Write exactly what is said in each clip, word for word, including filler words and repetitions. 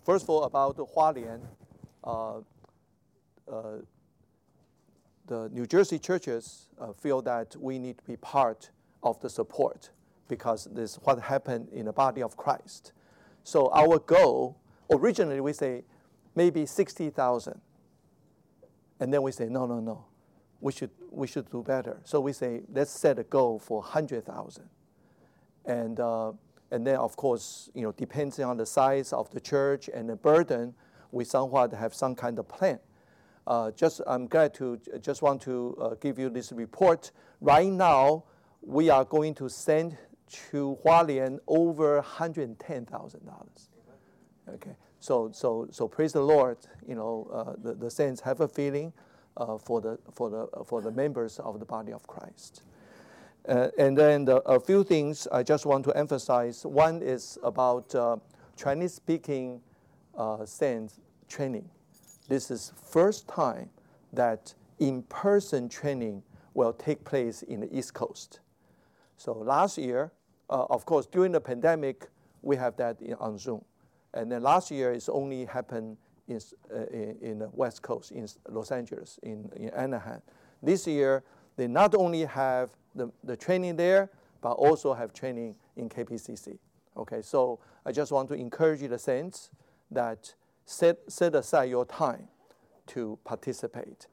first of all, about Hualien, uh, uh, the New Jersey churches uh, feel that we need to be part of the support because this is what happened in the body of Christ. So our goal, originally we say maybe sixty thousand. And then we say, no, no, no, we should, we should do better. So we say, let's set a goal for one hundred thousand. And, uh, and then, of course, you know, depending on the size of the church and the burden, we somewhat have some kind of plan. Uh, just, I'm glad to, just want to uh, give you this report. Right now, we are going to send to Hualien over one hundred ten thousand dollars. Okay. So, so, so praise the Lord. You know, uh, the, the saints have a feeling uh, for the for the uh, for the members of the body of Christ. Uh, and then the, a few things I just want to emphasize. One is about uh, Chinese-speaking uh, saints training. This is first time that in-person training will take place in the East Coast. So last year, uh, of course, during the pandemic, we have that in, on Zoom. And then last year, it's only happened in, uh, in, in the West Coast, in Los Angeles, in, in Anaheim. This year, they not only have the, the training there, but also have training in K P C C. Okay, so I just want to encourage the saints that set, set aside your time to participate.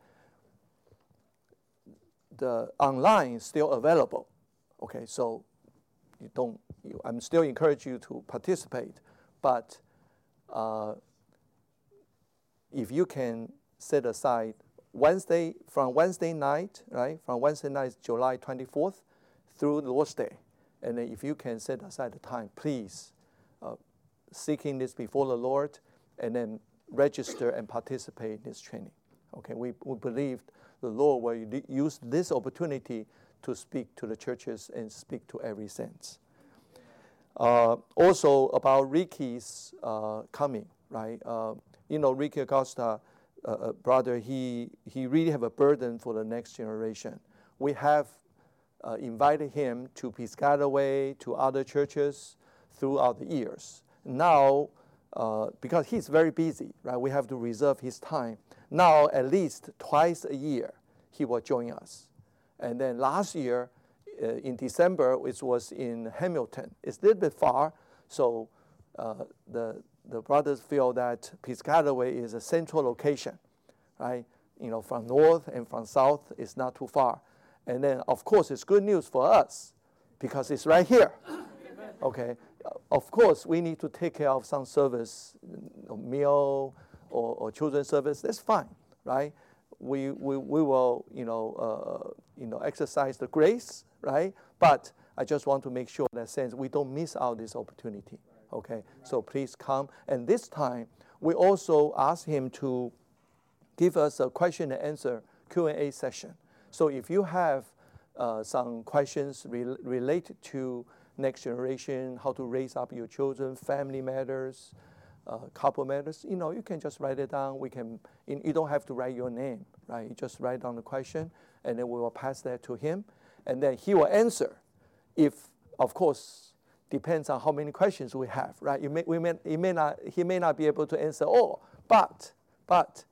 The online is still available. Okay, so you don't, you, I'm still encourage you to participate, but Uh, if you can set aside Wednesday, from Wednesday night, right, from Wednesday night, July twenty-fourth, through Lord's Day, and then if you can set aside the time, please, uh, seeking this before the Lord, and then register and participate in this training. Okay, we, we believe the Lord will use this opportunity to speak to the churches and speak to every saint. Uh, also about Ricky's uh, coming, right? Uh, you know, Ricky Acosta, uh, uh, brother, he, he really have a burden for the next generation. We have uh, invited him to Piscataway, to other churches throughout the years. Now, uh, because he's very busy, right? We have to reserve his time. Now, at least twice a year, he will join us. And then last year, Uh, in December, which was in Hamilton. It's a little bit far, so uh, the the brothers feel that Piscataway is a central location, right? You know, from north and from south, it's not too far. And then, of course, it's good news for us because it's right here. Okay. Of course, we need to take care of some service, you know, meal or, or children's service. That's fine, right? We we we will, you know, uh, you know, exercise the grace. Right? But I just want to make sure that sense we don't miss out this opportunity. Okay? So please come. And this time, we also ask him to give us a question and answer Q and A session. So if you have uh, some questions re- related to next generation, how to raise up your children, family matters, uh, couple matters, you know, you can just write it down. We can. You don't have to write your name, right? You just write down the question, and then we will pass that to him. And then he will answer. If, of course, depends on how many questions we have, right? You may, we may, he may not, he may not be able to answer all, but, but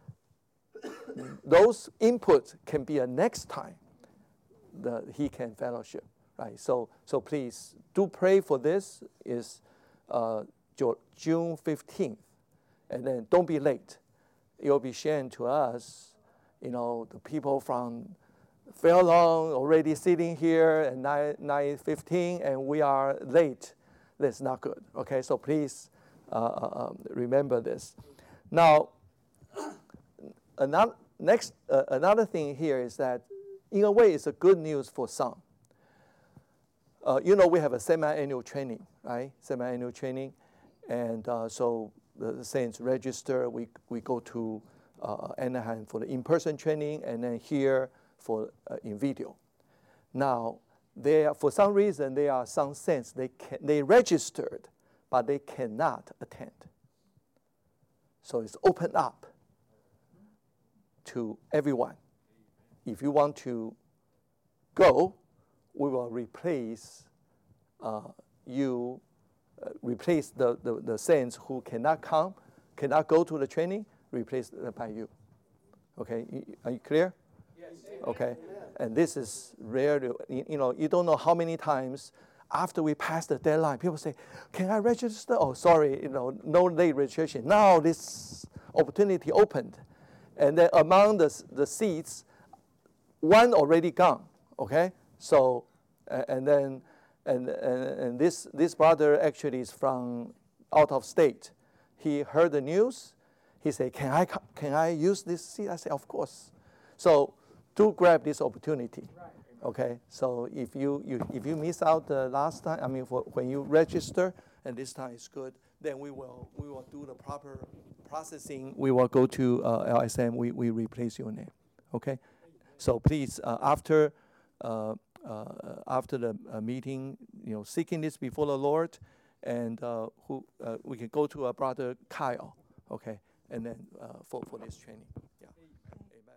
those inputs can be a next time that he can fellowship, right? So, so please do pray for this. Is uh, June fifteenth, and then don't be late. It will be shared to us. You know, the people from Fair Lawn already sitting here at nine fifteen, and we are late. That's not good. Okay, so please uh, um, remember this. Now, another next uh, another thing here is that, in a way, it's a good news for some. Uh, you know, we have a semi-annual training, right? Semi-annual training, and uh, so the, the saints register. We we go to uh, Anaheim for the in-person training, and then here for uh, in video. Now, there for some reason there are some saints they can, they registered, but they cannot attend. So it's opened up to everyone. If you want to go, we will replace uh, you uh, replace the, the, the saints who cannot come, cannot go to the training, replaced by you. Okay, are you clear? Yes. Okay, and this is rare. You know, you don't know how many times after we pass the deadline, people say, "Can I register?" Oh, sorry, you know, no late registration. Now this opportunity opened, and then among the the seats, one already gone. Okay, so uh, and then and, and and this this brother actually is from out of state. He heard the news. He said, "Can I can I use this seat?" I said, "Of course." So do grab this opportunity. Okay. So if you, you if you miss out the last time, I mean, for, when you register and this time is good, then we will we will do the proper processing. We will go to uh, L S M. We we replace your name. Okay. So please, uh, after uh, uh, after the uh, meeting, you know, seeking this before the Lord, and uh, who uh, we can go to our brother Kyle. Okay. And then uh, for, for this training. Yeah. Amen.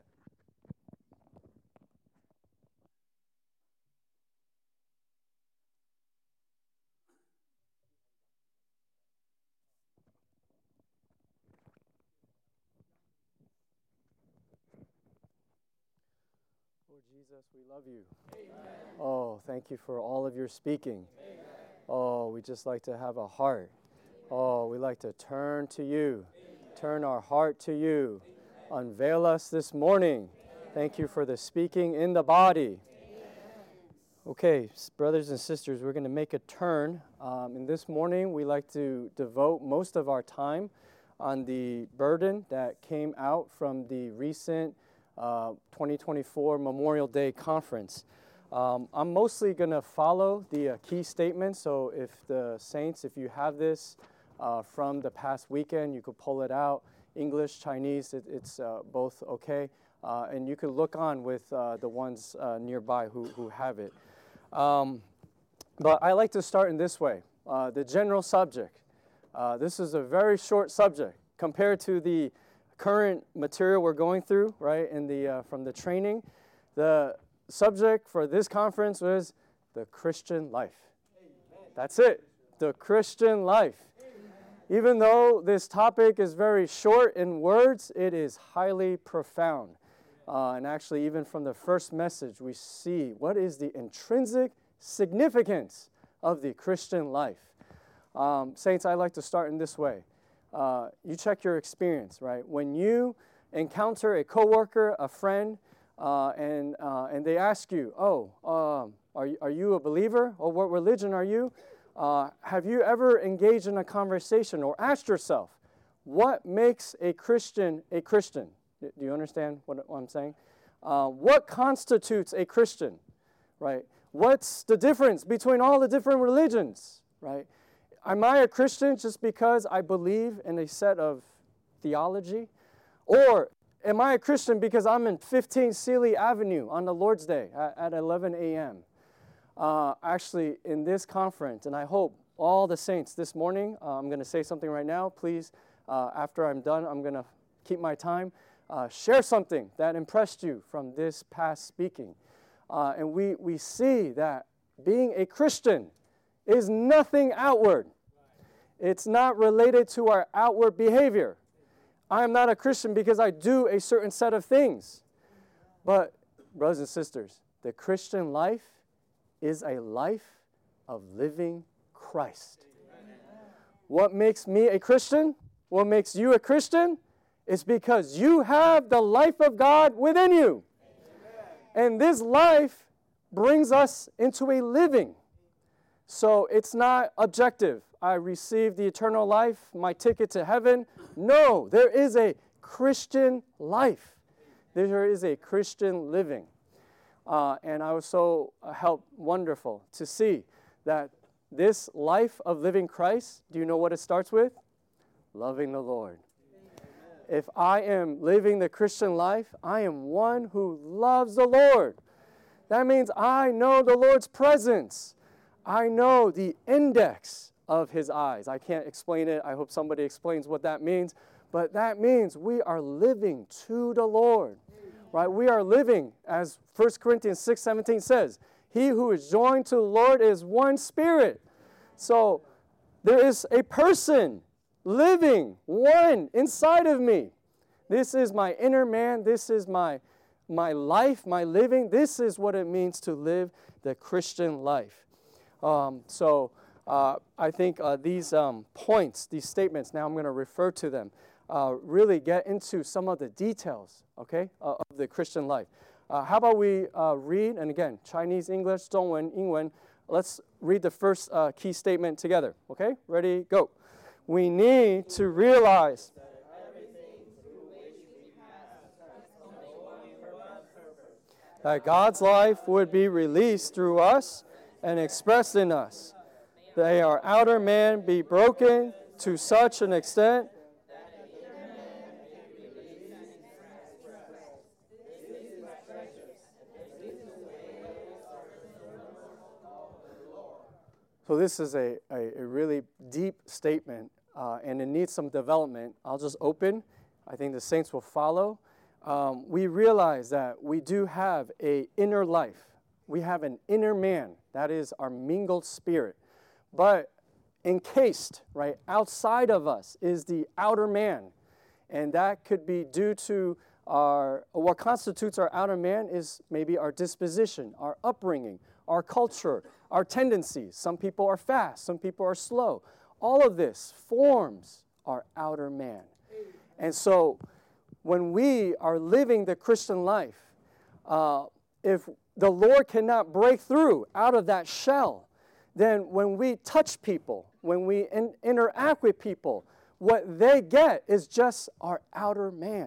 Lord Jesus, we love you. Amen. Oh, thank you for all of your speaking. Amen. Oh, we just like to have a heart. Oh, we like to turn to you. Turn our heart to you. Amen. Unveil us this morning. Amen. Thank you for the speaking in the body. Amen. Okay, brothers and sisters, we're going to make a turn. Um, and this morning, we like to devote most of our time on the burden that came out from the recent uh, twenty twenty-four Memorial Day Conference. Um, I'm mostly going to follow the uh, key statements. So if the saints, if you have this, Uh, from the past weekend, you could pull it out. English, Chinese, it, it's uh, both okay. Uh, and you can look on with uh, the ones uh, nearby who, who have it. Um, but I like to start in this way. Uh, the general subject. Uh, this is a very short subject compared to the current material we're going through, right, in the, uh, from the training. The subject for this conference was the Christian life. Amen. That's it, the Christian life. Even though this topic is very short in words, it is highly profound. Uh, and actually, even from the first message, we see what is the intrinsic significance of the Christian life. Um, saints, I like to start in this way. Uh, you check your experience, right? When you encounter a coworker, a friend, uh, and uh, and they ask you, "Oh, um, are you, are you a believer? Or what religion are you?" Uh, have you ever engaged in a conversation or asked yourself, what makes a Christian a Christian? Do you understand what, what I'm saying? Uh, what constitutes a Christian, right? What's the difference between all the different religions, right? Am I a Christian just because I believe in a set of theology? Or am I a Christian because I'm in fifteen Sealy Avenue on the Lord's Day at, at eleven a.m.? Uh, actually, in this conference, and I hope all the saints this morning, uh, I'm going to say something right now. Please, uh, after I'm done, I'm going to keep my time. Uh, share something that impressed you from this past speaking. Uh, and we, we see that being a Christian is nothing outward. It's not related to our outward behavior. I am not a Christian because I do a certain set of things. But, brothers and sisters, the Christian life is a life of living Christ. Amen. What makes me a Christian? What makes you a Christian? It's because you have the life of God within you. Amen. And this life brings us into a living. So it's not objective. I received the eternal life, my ticket to heaven. No, there is a Christian life. There is a Christian living. Uh, and I was so uh, helped, wonderful to see that this life of living Christ, do you know what it starts with? Loving the Lord. Amen. If I am living the Christian life, I am one who loves the Lord. That means I know the Lord's presence. I know the index of His eyes. I can't explain it. I hope somebody explains what that means. But that means we are living to the Lord. Right? We are living, as First Corinthians six seventeen says, he who is joined to the Lord is one spirit. So there is a person living, one inside of me. This is my inner man. This is my, my life, my living. This is what it means to live the Christian life. Um, so uh, I think uh, these um, points, these statements, now I'm going to refer to them, uh, really get into some of the details, okay, uh, of the Christian life. Uh, how about we uh, read, and again, Chinese, English, 中文, 英文. Let's read the first uh, key statement together, okay? Ready, go. We need to realize that God's life would be released through us and expressed in us. May our outer man be broken to such an extent So this is a, a, a really deep statement, uh, and it needs some development. I'll just open. I think the saints will follow. Um, we realize that we do have an inner life. We have an inner man. That is our mingled spirit. But encased, right, outside of us is the outer man. And that could be due to our, what constitutes our outer man is maybe our disposition, our upbringing, our culture, our tendencies. Some people are fast, some people are slow. All of this forms our outer man. And so when we are living the Christian life, uh, if the Lord cannot break through out of that shell, then when we touch people, when we in, interact with people, what they get is just our outer man.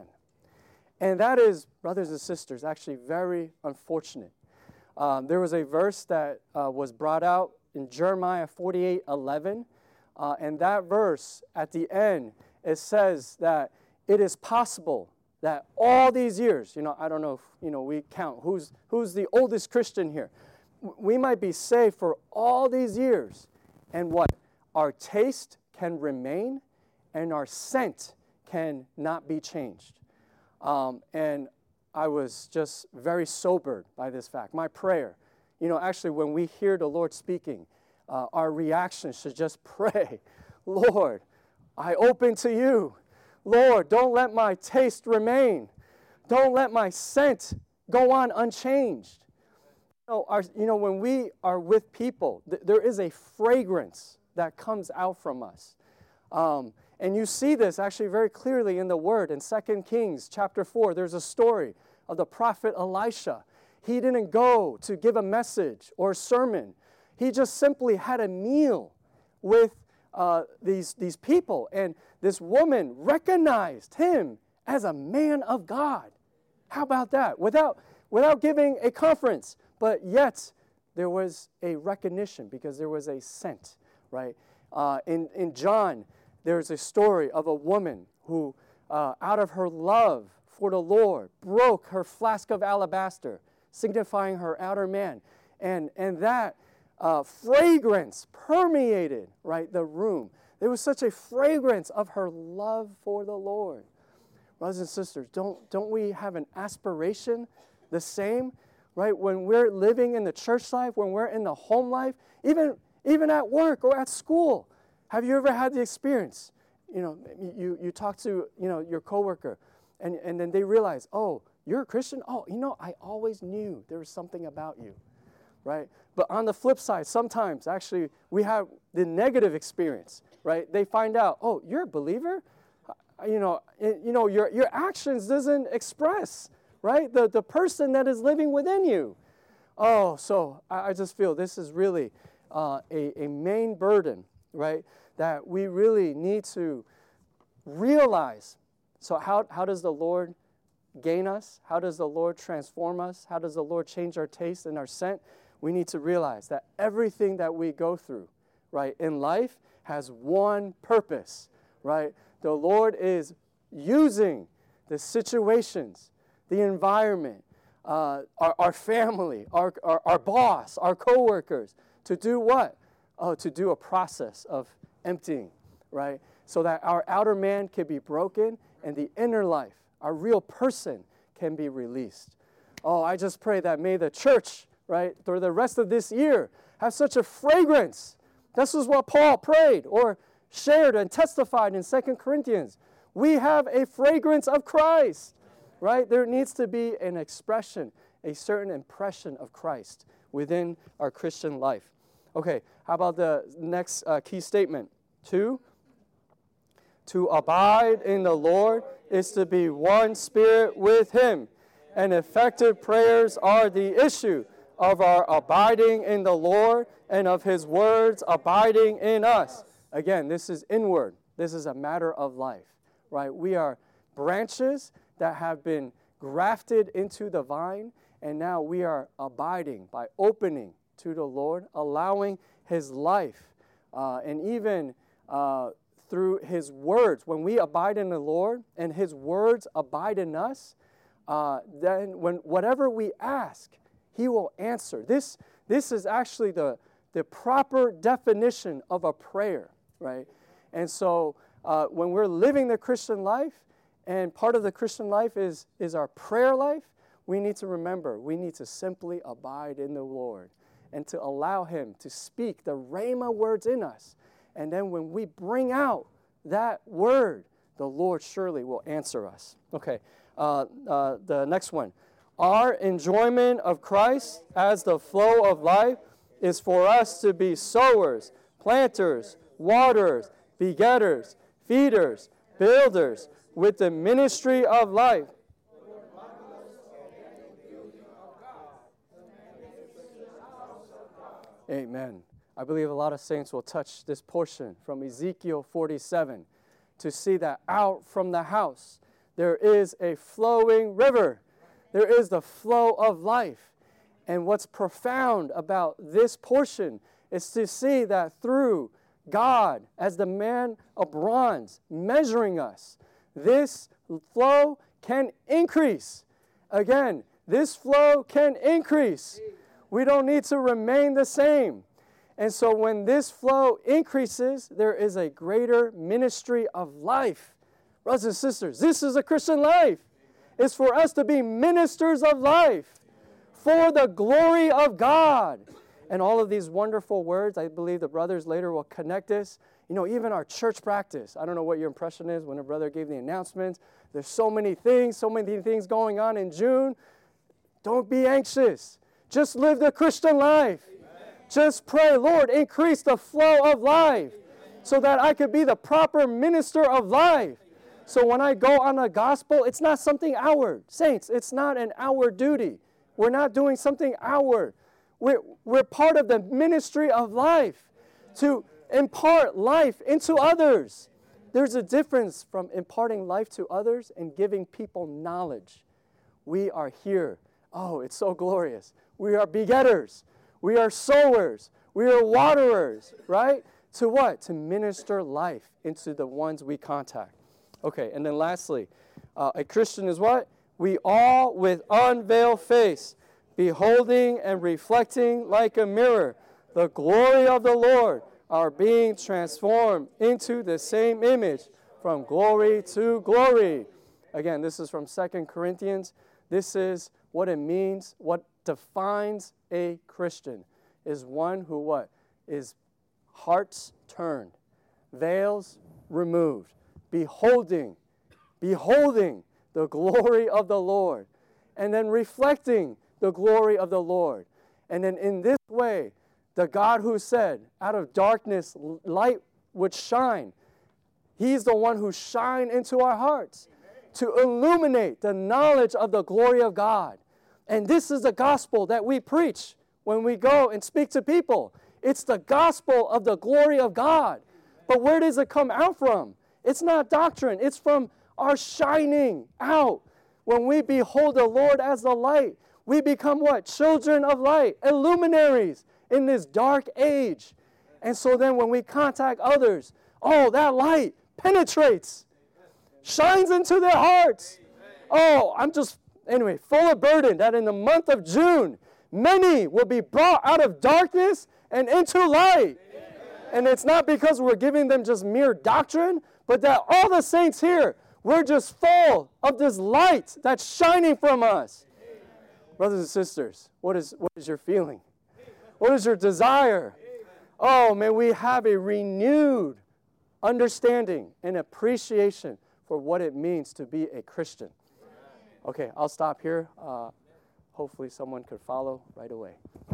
And that is, brothers and sisters, actually very unfortunate. Um, there was a verse that uh, was brought out in Jeremiah forty-eight eleven, uh, and that verse at the end, it says that it is possible that all these years, you know, I don't know if, you know, we count who's who's the oldest Christian here. We might be saved for all these years, and what? Our taste can remain, and our scent can not be changed. Um, and I was just very sobered by this fact. My prayer, you know, actually when we hear the Lord speaking, uh, our reaction should just pray, Lord, I open to you. Lord, don't let my taste remain. Don't let my scent go on unchanged. You know, our, you know when we are with people, th- there is a fragrance that comes out from us. Um, and you see this actually very clearly in the Word. In Second Kings chapter four, there's a story of the prophet Elisha. He didn't go to give a message or a sermon. He just simply had a meal with uh, these, these people. And this woman recognized him as a man of God. How about that? Without, without giving a conference, but yet there was a recognition because there was a scent, right? Uh, in, in John, there's a story of a woman who, uh, out of her love for the Lord, broke her flask of alabaster, signifying her outer man. And, and that uh, fragrance permeated, right, the room. There was such a fragrance of her love for the Lord. Brothers and sisters, don't, don't we have an aspiration the same, right? When we're living in the church life, when we're in the home life, even, even at work or at school, have you ever had the experience? You know, you, you talk to, you know, your coworker, and, and then they realize, oh, you're a Christian? Oh, you know, I always knew there was something about you, right? But on the flip side, sometimes actually we have the negative experience, right? They find out, oh, you're a believer? You know, you know, your, your actions doesn't express, right, the, the person that is living within you. Oh, so I, I just feel this is really uh, a, a main burden, right, that we really need to realize. So how, how does the Lord gain us? How does the Lord transform us? How does the Lord change our taste and our scent? We need to realize that everything that we go through, right, in life has one purpose, right? The Lord is using the situations, the environment, uh, our, our family, our, our, our boss, our coworkers, to do what? Oh, to do a process of emptying, right? So that our outer man can be broken and the inner life, our real person, can be released. Oh, I just pray that may the church, right, through the rest of this year, have such a fragrance This is what Paul prayed or shared and testified in Second Corinthians. We have a fragrance of Christ, right? There needs to be an expression, a certain impression of Christ within our Christian life. Okay, how about the next uh, key statement? Two, to abide in the Lord is to be one spirit with Him, and effective prayers are the issue of our abiding in the Lord and of His words abiding in us. Again, this is inward. This is a matter of life, right? We are branches that have been grafted into the vine, and now we are abiding by opening to the Lord, allowing His life, uh, and even uh, through His words. When we abide in the Lord and His words abide in us, uh, then when whatever we ask, He will answer. This, this is actually the, the proper definition of a prayer, right? And so uh, when we're living the Christian life, and part of the Christian life is, is our prayer life, we need to remember, we need to simply abide in the Lord and to allow Him to speak the rhema words in us. And then when we bring out that word, the Lord surely will answer us. Okay, uh, uh, the next one. Our enjoyment of Christ as the flow of life is for us to be sowers, planters, waterers, begetters, feeders, builders, with the ministry of life. Amen. I believe a lot of saints will touch this portion from Ezekiel forty-seven to see that out from the house there is a flowing river. There is the flow of life. And what's profound about this portion is to see that through God, as the man of bronze, measuring us, this flow can increase. Again, this flow can increase. We don't need to remain the same. And so when this flow increases, there is a greater ministry of life. Brothers and sisters, this is a Christian life. It's for us to be ministers of life for the glory of God. And all of these wonderful words, I believe the brothers later will connect this. You know, even our church practice. I don't know what your impression is when a brother gave the announcements. There's so many things, so many things going on in June. Don't be anxious. Just live the Christian life. Amen. Just pray, Lord, increase the flow of life so that I could be the proper minister of life. So when I go on the gospel, it's not something outward. Saints, it's not an outward duty. We're not doing something outward. We're, we're part of the ministry of life to impart life into others. There's a difference from imparting life to others and giving people knowledge. We are here. Oh, it's so glorious. We are begetters. We are sowers. We are waterers, right? To what? To minister life into the ones we contact. Okay, and then lastly, uh, a Christian is what? We all with unveiled face, beholding and reflecting like a mirror the glory of the Lord, are being transformed into the same image from glory to glory. Again, this is from Second Corinthians. This is what it means, what defines a Christian, is one who what? Is hearts turned, veils removed, beholding, beholding the glory of the Lord, and then reflecting the glory of the Lord. And then in this way, the God who said, out of darkness light would shine, He's the one who shined into our hearts to illuminate the knowledge of the glory of God. And this is the gospel that we preach when we go and speak to people. It's the gospel of the glory of God. But where does it come out from? It's not doctrine. It's from our shining out. When we behold the Lord as the light, we become what? Children of light, illuminaries in this dark age. And so then when we contact others, oh, that light penetrates, shines into their hearts. Oh, I'm just, anyway, full of burden that in the month of June, many will be brought out of darkness and into light. And it's not because we're giving them just mere doctrine, but that all the saints here, we're just full of this light that's shining from us. Brothers and sisters, what is what is your feeling? What is your desire? Oh, may we have a renewed understanding and appreciation for what it means to be a Christian. Okay, I'll stop here. Uh, hopefully someone could follow right away.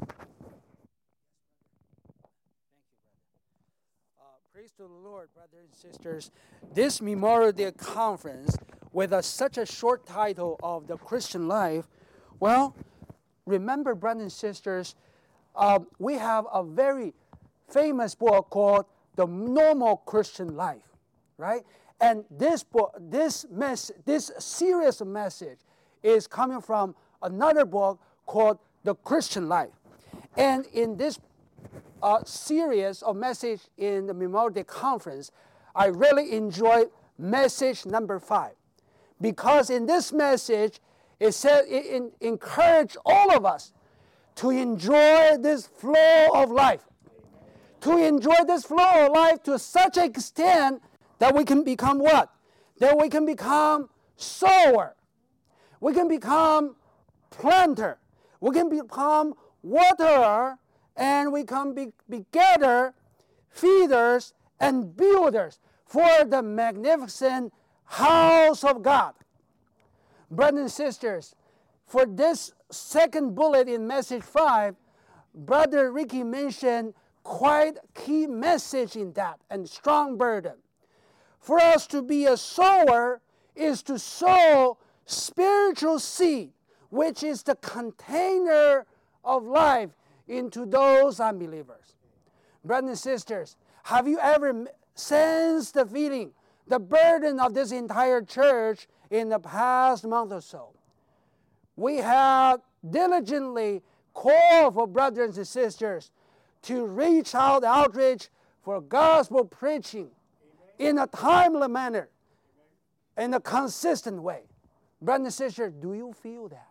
Praise to the Lord, brothers and sisters. This Memorial Day conference with a, such a short title of the Christian life, well, remember, brothers and sisters, uh, we have a very famous book called The Normal Christian Life, right? And this book, this mess, this serious message is coming from another book called The Christian Life. And in this uh, series of message in the Memorial Day Conference, I really enjoyed message number five. Because in this message, it said it, it encouraged all of us to enjoy this flow of life. To enjoy this flow of life to such an extent that we can become what? That we can become sower. We can become planter. We can become waterer. And we can be begetter, feeders, and builders for the magnificent house of God. Brothers and sisters, for this second bullet in message five, Brother Ricky mentioned quite key message in that and strong burden. For us to be a sower is to sow spiritual seed, which is the container of life into those unbelievers. Brothers and sisters, have you ever sensed the feeling, the burden of this entire church in the past month or so? We have diligently called for brothers and sisters to reach out, outreach for gospel preaching in a timely manner, in a consistent way. Brothers and sisters, do you feel that?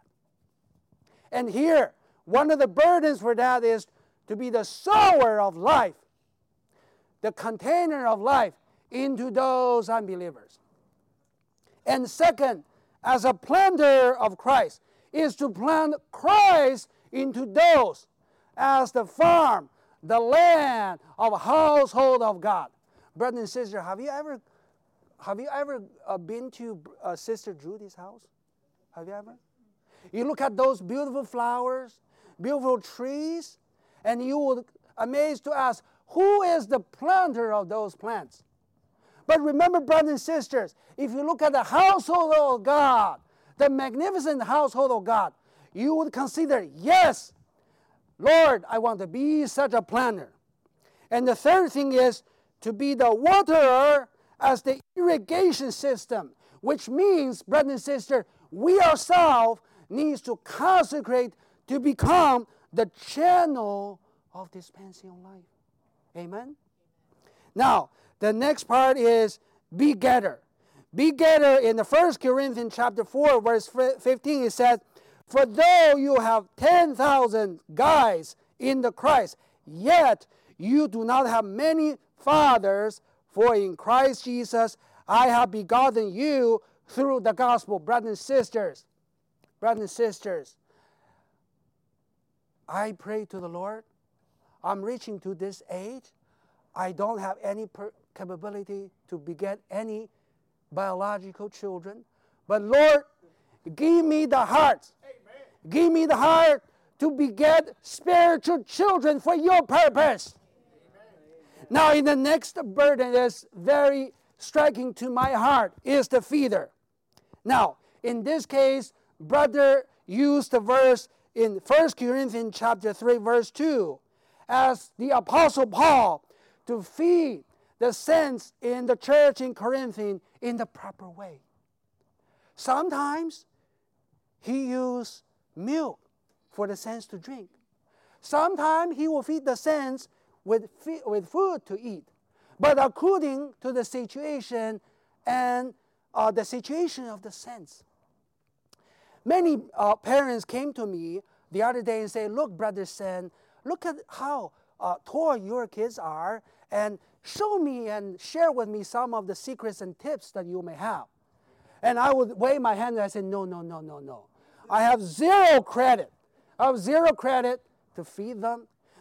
And here, one of the burdens for that is to be the sower of life, the container of life into those unbelievers. And second, as a planter of Christ, is to plant Christ into those as the farm, the land of household of God. Brothers and sisters, have you ever, have you ever uh, been to uh, Sister Judy's house? Have you ever? You look at those beautiful flowers, beautiful trees, and you would amazed to ask, who is the planter of those plants? But remember, brothers and sisters, if you look at the household of God, the magnificent household of God, you would consider, yes, Lord, I want to be such a planter. And the third thing is to be the waterer as the irrigation system, which means, brothers and sisters, we ourselves needs to consecrate to become the channel of dispensing life. Amen? Now, the next part is begetter. Begetter in the First Corinthians chapter four, verse fifteen, it says, for though you have ten thousand guides in the Christ, yet you do not have many fathers, for in Christ Jesus I have begotten you through the gospel. Brothers and sisters, brothers and sisters, I pray to the Lord. I'm reaching to this age. I don't have any per- capability to beget any biological children. But Lord, give me the heart. Amen. Give me the heart to beget spiritual children for your purpose. Amen. Now, in the next burden is very striking to my heart is the feeder. Now, in this case, brother used the verse in First Corinthians chapter three, verse two, as the Apostle Paul to feed the saints in the church in Corinth in the proper way. Sometimes he used milk for the saints to drink. Sometimes he will feed the saints with, with food to eat. But according to the situation and uh, the situation of the saints. Many uh, parents came to me the other day and said, look, Brother Sen, look at how uh, tall your kids are, and show me and share with me some of the secrets and tips that you may have. And I would wave my hand and I said, no, no, no, no, no. I have zero credit. I have zero credit to feed them.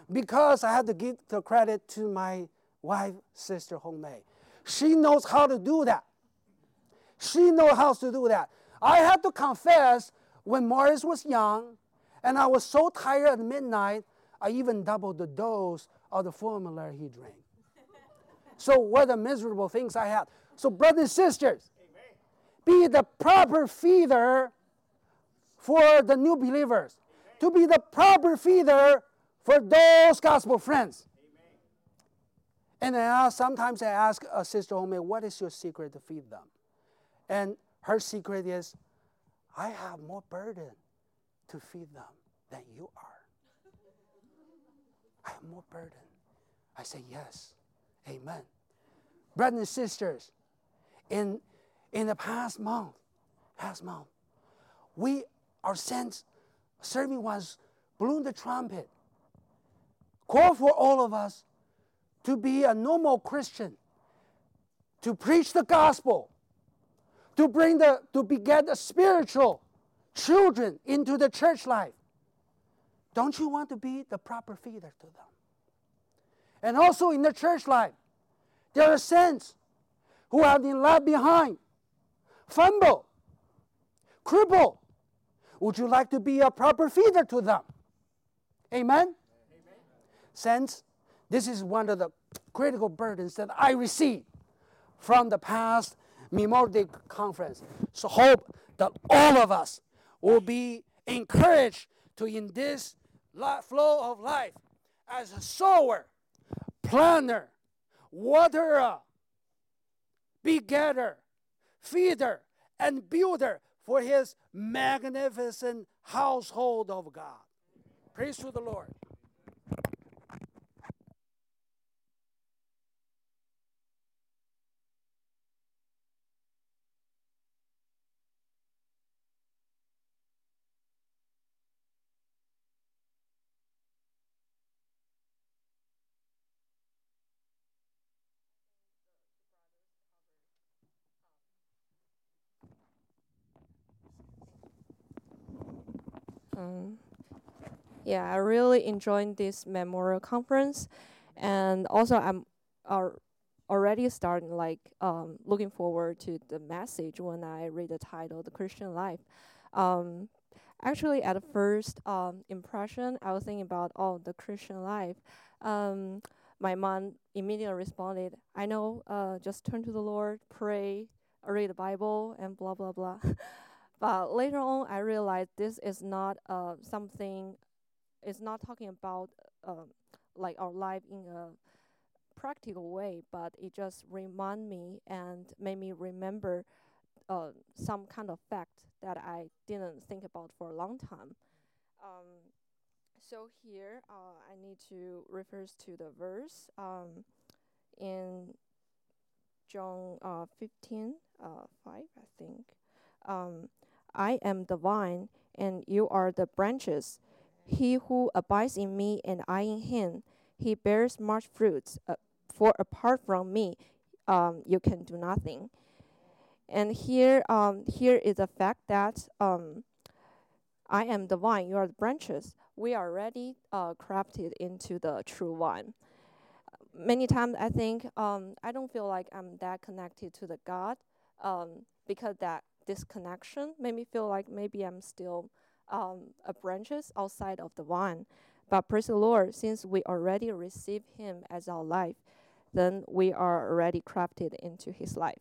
because I have to give the credit to my wife, Sister Hong Mei. She knows how to do that. She knows how to do that. I had to confess, when Morris was young, and I was so tired at midnight, I even doubled the dose of the formula he drank. So what a miserable things I had. So brothers and sisters, be the proper feeder for the new believers. To be the proper feeder for those gospel friends. And then I, sometimes I ask uh, Sister Home, what is your secret to feed them? And her secret is, I have more burden to feed them than you are. I have more burden. I say, yes, amen. Brothers and sisters, in, in the past month, past month, we, our saints, serving ones, blew the trumpet, call for all of us to be a normal Christian, to preach the gospel, to bring the, to beget the spiritual children into the church life. Don't you want to be the proper feeder to them? And also in the church life, there are saints who have been left behind, fumble, cripple. Would you like to be a proper feeder to them? Amen? Amen. Saints, this is one of the critical burdens that I received from the past Memorial Day conference. So hope that all of us will be encouraged to, in this flow of life, as a sower, planner, waterer, begetter, feeder, and builder for his magnificent household of God. Praise to the Lord. Um, yeah, I really enjoyed this memorial conference, and also I'm uh, already starting like um, looking forward to the message when I read the title, "The Christian Life." Um, actually, at the first um, impression, I was thinking about oh, the Christian life. Um, my mom immediately responded, "I know, uh, just turn to the Lord, pray, read the Bible, and blah blah blah." But later on, I realized this is not uh, something, it's not talking about uh, like our life in a practical way, but it just remind me and made me remember uh, some kind of fact that I didn't think about for a long time. Um, so here, uh, I need to refer to the verse um, in John uh, fifteen, uh, five, I think. Um, I am the vine, and you are the branches. He who abides in me and I in him, he bears much fruits. Uh, for apart from me, um, you can do nothing. And here, um, here is the fact that um, I am the vine, you are the branches. We are already uh, crafted into the true vine. Many times, I think um, I don't feel like I'm that connected to the God um, because that disconnection made me feel like maybe I'm still um, a branches outside of the vine. But praise the Lord, since we already received Him as our life, then we are already crafted into His life.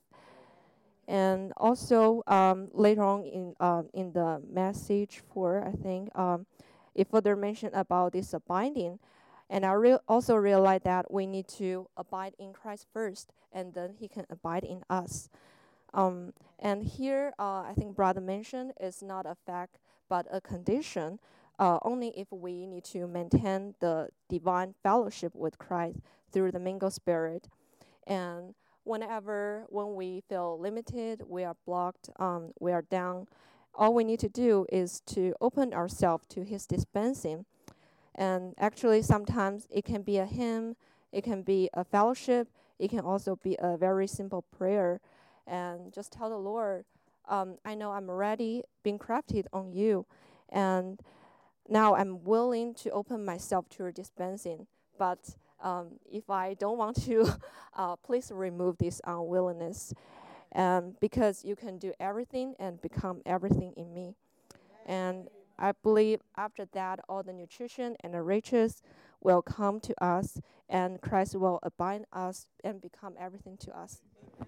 And also um, later on in um, in the message four, I think um, it further mentioned about this abiding. And I re- also realized that we need to abide in Christ first, and then He can abide in us. Um, and here, uh, I think brother mentioned, is not a fact, but a condition, uh, only if we need to maintain the divine fellowship with Christ through the mingle spirit. And whenever, when we feel limited, we are blocked, um, we are down, all we need to do is to open ourselves to His dispensing. And actually, sometimes it can be a hymn, it can be a fellowship, it can also be a very simple prayer. And just tell the Lord, um, I know I'm already being crafted on you. And now I'm willing to open myself to your dispensing. But um, if I don't want to, uh, please remove this unwillingness. Um, because you can do everything and become everything in me. And I believe after that, all the nutrition and the riches will come to us, and Christ will abide us and become everything to us.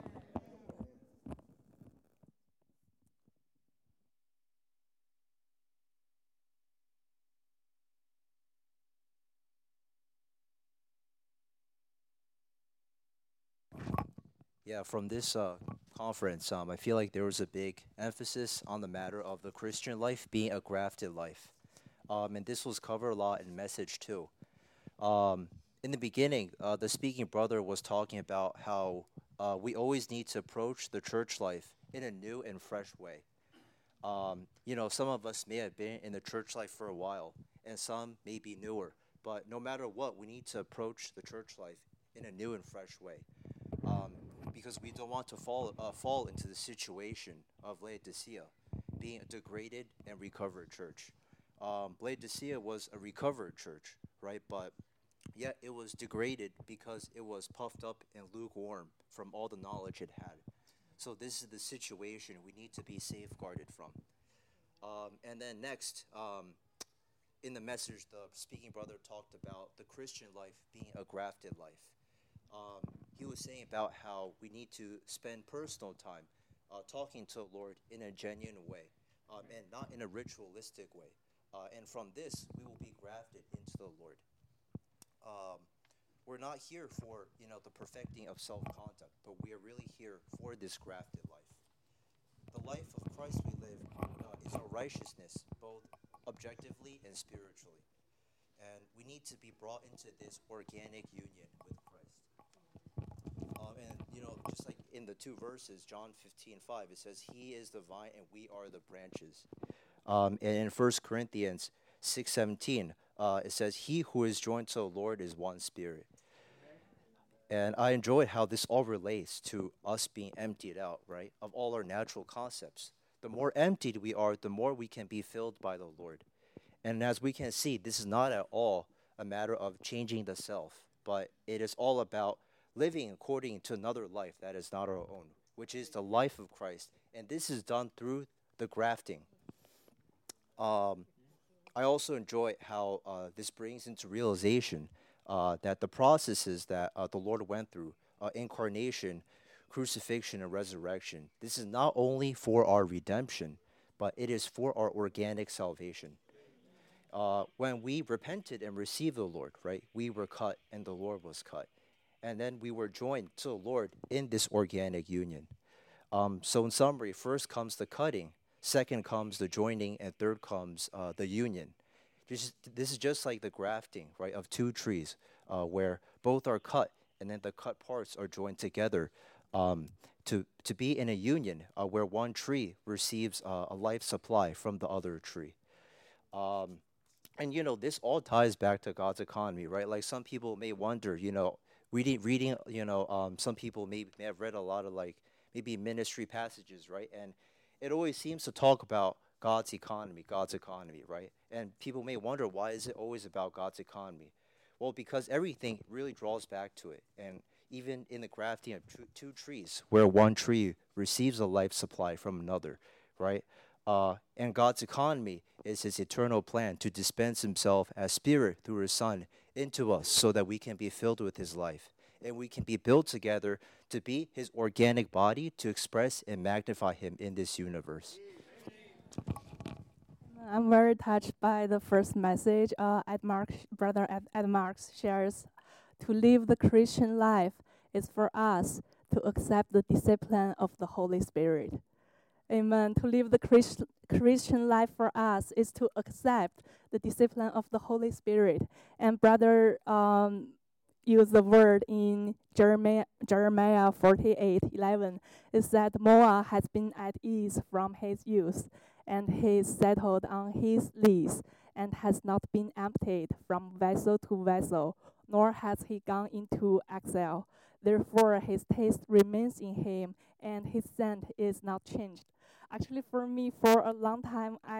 Yeah, from this uh, conference, um, I feel like there was a big emphasis on the matter of the Christian life being a grafted life. Um, and this was covered a lot in message too. Um, in the beginning, uh, the speaking brother was talking about how uh, we always need to approach the church life in a new and fresh way. Um, you know, some of us may have been in the church life for a while, and some may be newer. But no matter what, we need to approach the church life in a new and fresh way. Um, because we don't want to fall uh, fall into the situation of Laodicea, being a degraded and recovered church. Um, Laodicea was a recovered church, right? But yet it was degraded because it was puffed up and lukewarm from all the knowledge it had. So this is the situation we need to be safeguarded from. Um, and then next, um, in the message, the speaking brother talked about the Christian life being a grafted life. Um, he was saying about how we need to spend personal time uh, talking to the Lord in a genuine way, um, and not in a ritualistic way. Uh, and from this, we will be grafted into the Lord. Um, we're not here for, you know, the perfecting of self-conduct, but we are really here for this grafted life. The life of Christ we live uh, is our righteousness, both objectively and spiritually. And we need to be brought into this organic union with Christ. Um, and, you know, just like in the two verses, John fifteen five, it says, He is the vine and we are the branches. Um, and in First Corinthians six seventeen, uh, it says, He who is joined to the Lord is one spirit. And I enjoyed how this all relates to us being emptied out, right, of all our natural concepts. The more emptied we are, the more we can be filled by the Lord. And as we can see, this is not at all a matter of changing the self, but it is all about living according to another life that is not our own, which is the life of Christ. And this is done through the grafting. Um, I also enjoy how uh, this brings into realization uh, that the processes that uh, the Lord went through, uh, incarnation, crucifixion, and resurrection, this is not only for our redemption, but it is for our organic salvation. Uh, when we repented and received the Lord, right, we were cut and the Lord was cut. And then we were joined to the Lord in this organic union. Um, so in summary, first comes the cutting, second comes the joining, and third comes uh, the union. This, this is just like the grafting, right, of two trees, uh, where both are cut, and then the cut parts are joined together um, to, to be in a union uh, where one tree receives uh, a life supply from the other tree. Um, and, you know, this all ties back to God's economy, right? Like some people may wonder, you know, reading, reading, you know, um, some people may, may have read a lot of, like, maybe ministry passages, right? And it always seems to talk about God's economy, God's economy, right? And people may wonder, why is it always about God's economy? Well, because everything really draws back to it. And even in the grafting of two, two trees, where one tree receives a life supply from another, right? Uh, and God's economy is his eternal plan to dispense himself as spirit through his Son into us so that we can be filled with his life. And we can be built together to be his organic body to express and magnify him in this universe. I'm very touched by the first message uh, Ed Mark, Brother Ed, Ed Marks shares. To live the Christian life is for us to accept the discipline of the Holy Spirit. Amen. To live the Christ, Christian life for us is to accept the discipline of the Holy Spirit. And Brother um, used the word in Jeremiah, Jeremiah forty-eight eleven. It said, Noah has been at ease from his youth, and he is settled on his lease, and has not been emptied from vessel to vessel, nor has he gone into exile. Therefore his taste remains in him, and his scent is not changed. Actually, for me, for a long time, I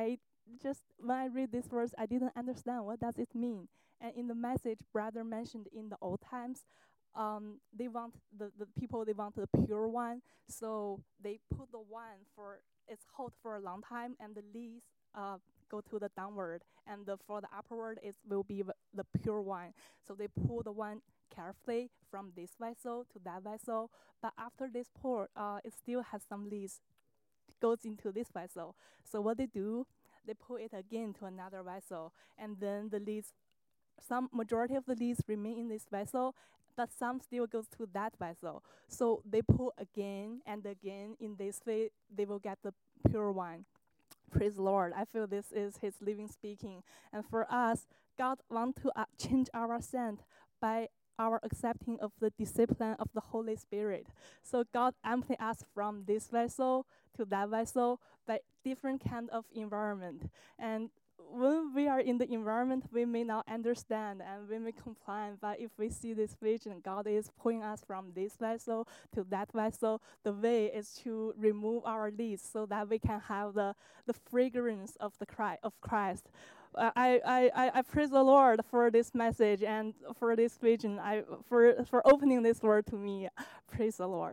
just when I read this verse, I didn't understand what does it mean. And in the message, brother mentioned in the old times, um, they want the, the people they want the pure one, so they put the one for it's hot for a long time, and the leaves uh, go to the downward, and the, for the upward it will be the, the pure wine. So they pour the wine carefully from this vessel to that vessel, but after this pour, uh, it still has some leaves goes into this vessel. So what they do, they pour it again to another vessel, and then the leaves, some majority of the leaves remain in this vessel, but some still goes to that vessel. So they pour again and again. In this way, they will get the pure wine. Praise the Lord. I feel this is His living speaking. And for us, God wants to uh, change our scent by our accepting of the discipline of the Holy Spirit. So God empty us from this vessel to that vessel by different kind of environment. And when we are in the environment, we may not understand and we may complain, but if we see this vision, God is pulling us from this vessel to that vessel. The way is to remove our leaves so that we can have the, the fragrance of the Christ, of Christ. Uh, I, I, I, I praise the Lord for this message and for this vision, I, for, for opening this word to me. Praise the Lord.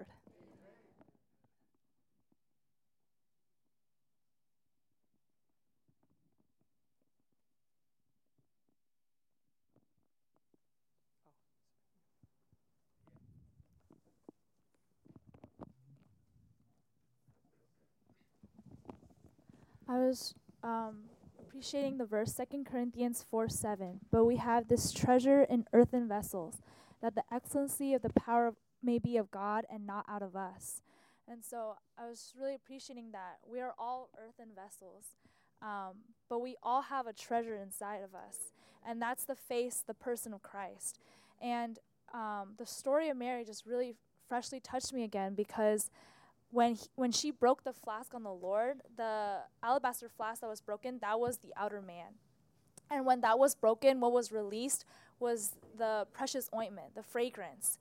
I was um, appreciating the verse, Second Corinthians four seven. But we have this treasure in earthen vessels, that the excellency of the power of, may be of God and not out of us. And so I was really appreciating that we are all earthen vessels, um, but we all have a treasure inside of us. And that's the face, the person of Christ. And um, the story of Mary just really freshly touched me again, because When he, when she broke the flask on the Lord, the alabaster flask that was broken, that was the outer man. And when that was broken, what was released was the precious ointment, the fragrance.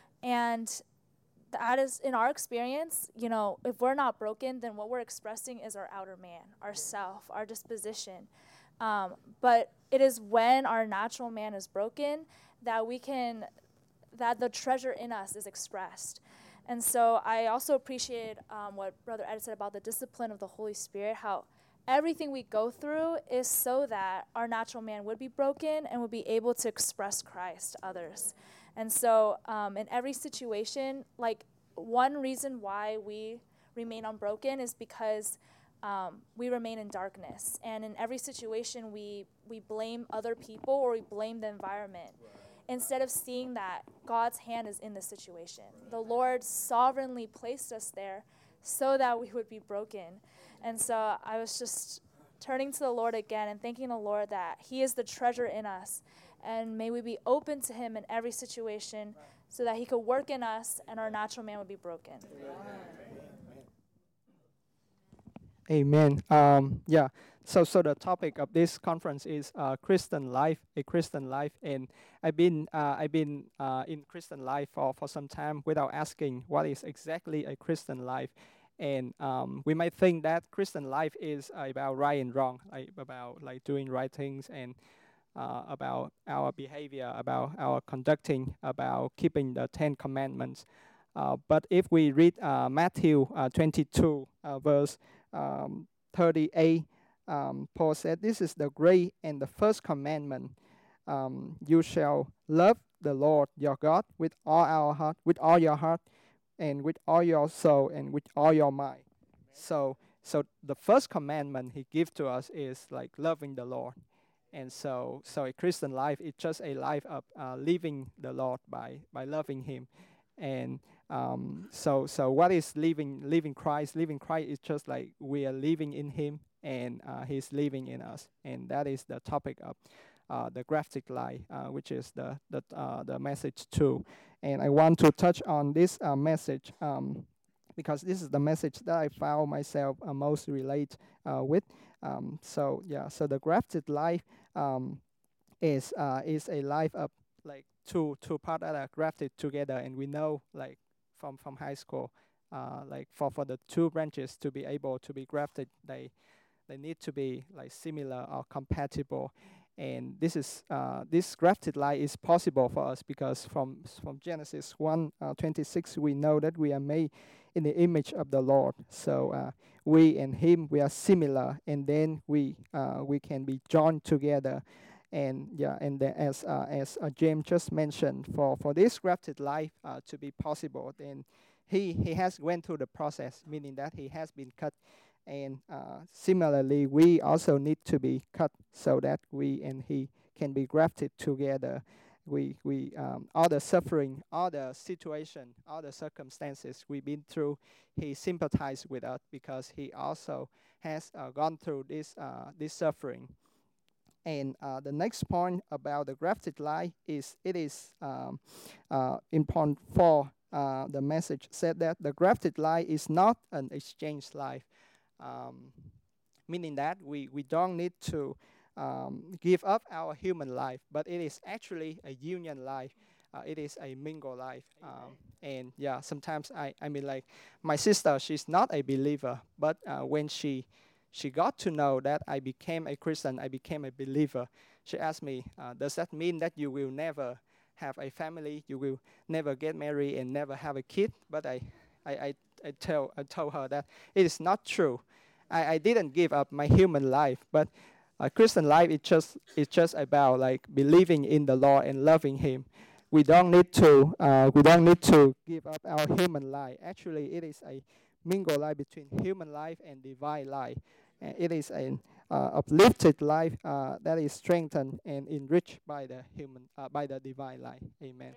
And that is, in our experience, you know, if we're not broken, then what we're expressing is our outer man, our self, our disposition. Um, but it is when our natural man is broken that we can, that the treasure in us is expressed. And so I also appreciated um, what Brother Ed said about the discipline of the Holy Spirit, how everything we go through is so that our natural man would be broken and would be able to express Christ to others. And so um, in every situation, like one reason why we remain unbroken is because um, we remain in darkness. And in every situation, we, we blame other people or we blame the environment. Right. Instead of seeing that God's hand is in the situation. The Lord sovereignly placed us there so that we would be broken. And so I was just turning to the Lord again and thanking the Lord that He is the treasure in us. And may we be open to Him in every situation so that He could work in us and our natural man would be broken. Amen. Um, yeah. So, so the topic of this conference is uh, Christian life, a Christian life, and I've been, uh, I've been uh, in Christian life for, for some time without asking what is exactly a Christian life, and um, we might think that Christian life is uh, about right and wrong, like about like doing right things and uh, about our behavior, about our conducting, about keeping the Ten Commandments. Uh, but if we read uh, Matthew uh, twenty-two, uh, verse um, thirty-eight. Um, Paul said, "This is the great and the first commandment. Um, you shall love the Lord your God with all our heart, with all your heart, and with all your soul, and with all your mind." So, so the first commandment He gives to us is like loving the Lord, and so, so a Christian life is just a life of uh, living the Lord by by loving Him, and um, so, so what is living living Christ? Living Christ is just like we are living in Him. And uh, He's living in us, and that is the topic of uh, the graphic life, uh, which is the the uh, the message two. And I want to touch on this uh, message um, because this is the message that I found myself uh, most relate uh, with. Um, so yeah, so the grafted life um, is uh, is a life of like two two parts that are grafted together, and we know like from from high school, uh, like for for the two branches to be able to be grafted, they they need to be like similar or compatible. And this is uh, this grafted life is possible for us because from from Genesis one uh, twenty-six we know that we are made in the image of the Lord. So uh, we and Him, we are similar, and then we uh, we can be joined together. And yeah, and the, as uh, as uh, James just mentioned, for for this grafted life uh, to be possible, then he he has went through the process, meaning that he has been cut. And uh, similarly, we also need to be cut so that we and he can be grafted together. We we um, all the suffering, all the situation, all the circumstances we've been through, he sympathized with us because he also has uh, gone through this uh, this suffering. And uh, the next point about the grafted life is it is um, uh, in point four. Uh, the message said that the grafted life is not an exchange life. Um, meaning that we, we don't need to um, give up our human life, but it is actually a union life. Uh, it is a mingle life. Um, and yeah, sometimes I, I mean like my sister, she's not a believer, but uh, when she she got to know that I became a Christian, I became a believer, she asked me, uh, does that mean that you will never have a family, you will never get married and never have a kid? But I, I, I, I, tell, I told her that it is not true. I, I didn't give up my human life, but a Christian life is just it's just about like believing in the Lord and loving Him. We don't need to uh, we don't need to give up our human life. Actually, it is a mingle life between human life and divine life. And it is an uh, uplifted life uh, that is strengthened and enriched by the human uh, by the divine life. Amen.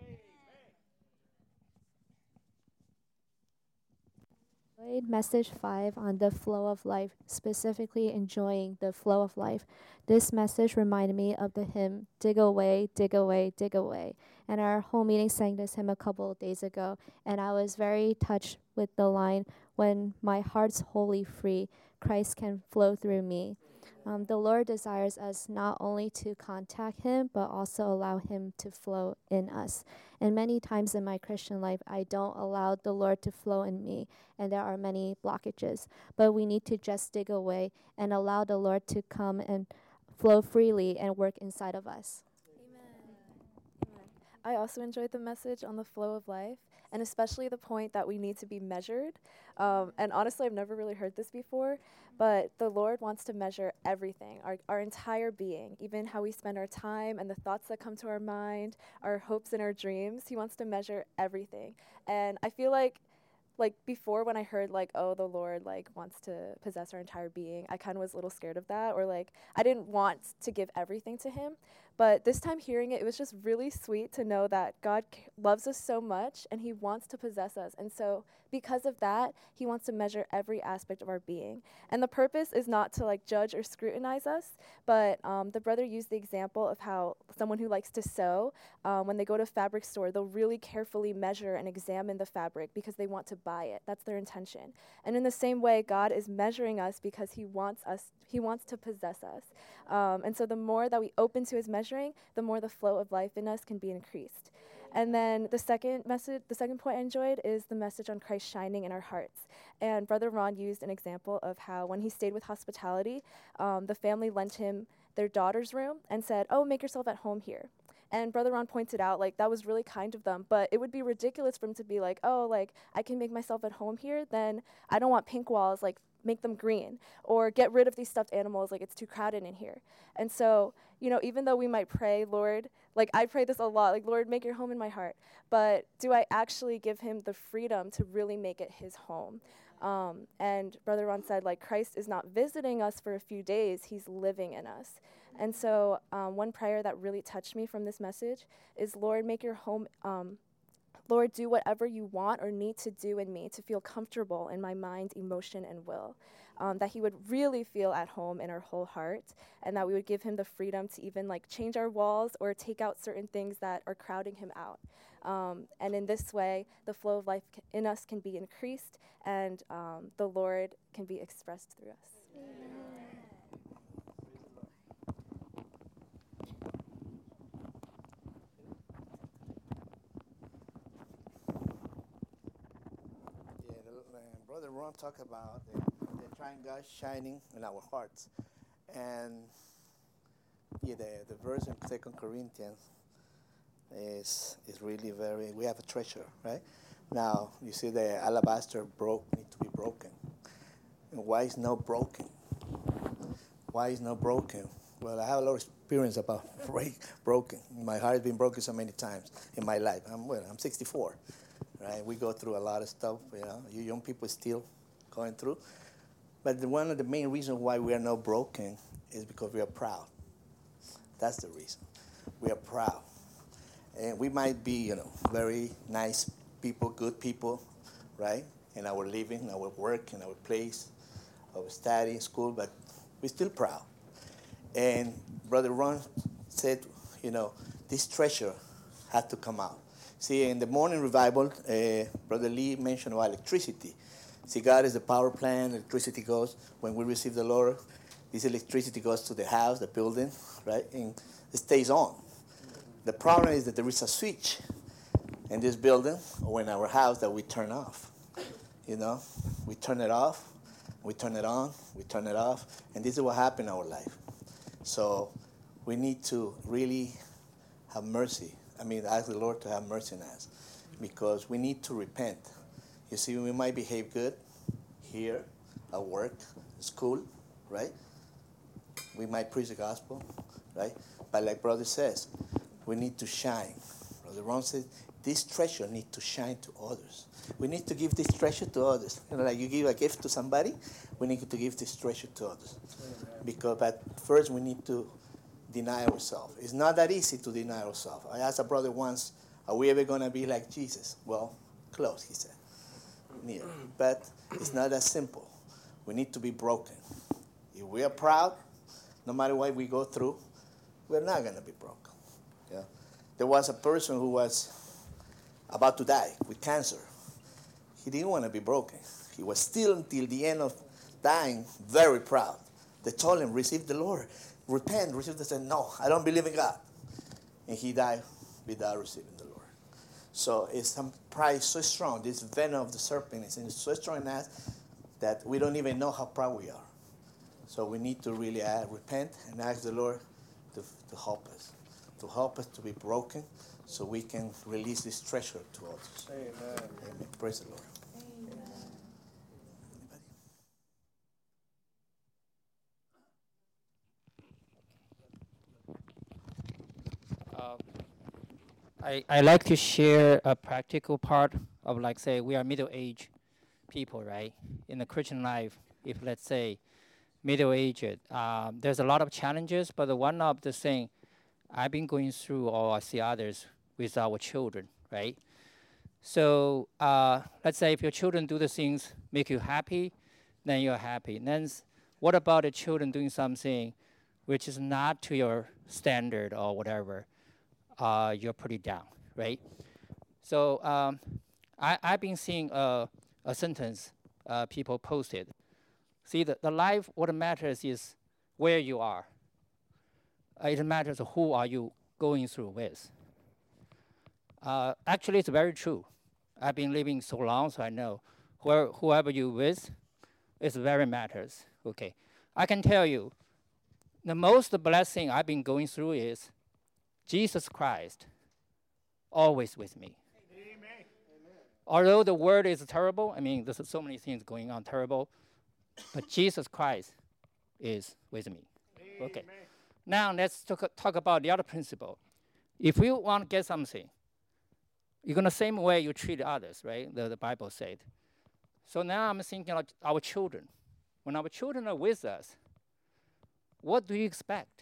Message five on the flow of life, specifically enjoying the flow of life. This message reminded me of the hymn, Dig Away, Dig Away, Dig Away. And our whole meeting sang this hymn a couple of days ago, and I was very touched with the line, when my heart's wholly free, Christ can flow through me. Um, the Lord desires us not only to contact Him, but also allow Him to flow in us. And many times in my Christian life, I don't allow the Lord to flow in me, and there are many blockages. But we need to just dig away and allow the Lord to come and flow freely and work inside of us. Amen. Amen. I also enjoyed the message on the flow of life, and especially the point that we need to be measured. Um, and honestly, I've never really heard this before, but the Lord wants to measure everything, our, our entire being, even how we spend our time and the thoughts that come to our mind, our hopes and our dreams. He wants to measure everything. And I feel like like before when I heard like, oh, the Lord like wants to possess our entire being, I kind of was a little scared of that, or like I didn't want to give everything to Him. But this time hearing it, it was just really sweet to know that God c- loves us so much and He wants to possess us. And so because of that, He wants to measure every aspect of our being. And the purpose is not to like judge or scrutinize us, but um, the brother used the example of how someone who likes to sew, um, when they go to a fabric store, they'll really carefully measure and examine the fabric because they want to buy it. That's their intention. And in the same way, God is measuring us because He wants us, He wants to possess us. Um, and so the more that we open to His measuring, the more the flow of life in us can be increased. And then the second message, the second point I enjoyed is the message on Christ shining in our hearts. And Brother Ron used an example of how when he stayed with hospitality, um, the family lent him their daughter's room and said, oh, make yourself at home here. And Brother Ron pointed out, like, that was really kind of them, but it would be ridiculous for him to be like, oh, like, I can make myself at home here, then I don't want pink walls, like, make them green, or get rid of these stuffed animals, like, it's too crowded in here. And so, you know, even though we might pray, Lord, like, I pray this a lot, like, Lord, make your home in my heart, but do I actually give Him the freedom to really make it His home? Um, and Brother Ron said, like, Christ is not visiting us for a few days, He's living in us. And so um, one prayer that really touched me from this message is, Lord, make your home, um, Lord, do whatever you want or need to do in me to feel comfortable in my mind, emotion, and will. Um, that He would really feel at home in our whole heart, and that we would give Him the freedom to even like change our walls or take out certain things that are crowding Him out. Um, and in this way, the flow of life c- in us can be increased, and um, the Lord can be expressed through us. Amen. Yeah, the, uh, Brother Ron talked about the, the find God shining in our hearts. And yeah, the, the verse in Second Corinthians is is really very, we have a treasure, right? Now, you see the alabaster broke, need to be broken. And why is not broken? Why is not broken? Well, I have a lot of experience about break, broken. My heart has been broken so many times in my life. I'm, well, I'm sixty-four, right? We go through a lot of stuff, you know. You young people still going through. But the, one of the main reasons why we are not broken is because we are proud. That's the reason. We are proud. And we might be, you know, very nice people, good people, right? In our living, our work, in our place, our study, school, but we're still proud. And Brother Ron said, you know, this treasure had to come out. See, in the morning revival, uh, Brother Lee mentioned about electricity. See, God is the power plant, electricity goes, when we receive the Lord, this electricity goes to the house, the building, right? And it stays on. The problem is that there is a switch in this building or in our house that we turn off. You know, we turn it off, we turn it on, we turn it off, and this is what happened in our life. So we need to really have mercy. I mean, ask the Lord to have mercy on us because we need to repent. You see, we might behave good here, at work, school, right? We might preach the gospel, right? But like Brother says, we need to shine. Brother Ron says, this treasure needs to shine to others. We need to give this treasure to others. You know, like you give a gift to somebody, we need to give this treasure to others. Because, but first we need to deny ourselves. It's not that easy to deny ourselves. I asked a brother once, are we ever going to be like Jesus? Well, close, he said. Near. But it's not that simple. We need to be broken. If we are proud, no matter what we go through, we're not going to be broken. Yeah. There was a person who was about to die with cancer. He didn't want to be broken. He was still until the end of dying very proud. They told him, receive the Lord. Repent, receive the Lord. He said, no, I don't believe in God. And he died without receiving the Lord. So it's some pride so strong. This venom of the serpent is so strong in us that we don't even know how proud we are. So we need to really uh, repent and ask the Lord to, to help us, to help us to be broken so we can release this treasure to others. Amen. Amen. Praise the Lord. Uh, I, I like to share a practical part of, like, say, we are middle-aged people, right? In the Christian life, if, let's say, middle-aged, um, there's a lot of challenges, but the one of the thing I've been going through, or I see others, with our children, right? So uh, let's say if your children do the things make you happy, then you're happy. And then s- what about the children doing something which is not to your standard or whatever? Uh, you're pretty down, right? So um, I, I've been seeing a, a sentence uh, people posted. See, the, the life, what matters is where you are. Uh, it matters who are you going through with. Uh, actually, it's very true. I've been living so long, so I know where, whoever you with, it very matters. Okay, I can tell you, the most blessing I've been going through is Jesus Christ, always with me. Amen. Although the world is terrible, I mean, there's so many things going on terrible, but Jesus Christ is with me. Amen. Okay. Now let's talk, talk about the other principle. If you want to get something, you're going to the same way you treat others, right? The, the Bible said. So now I'm thinking of our children. When our children are with us, what do you expect?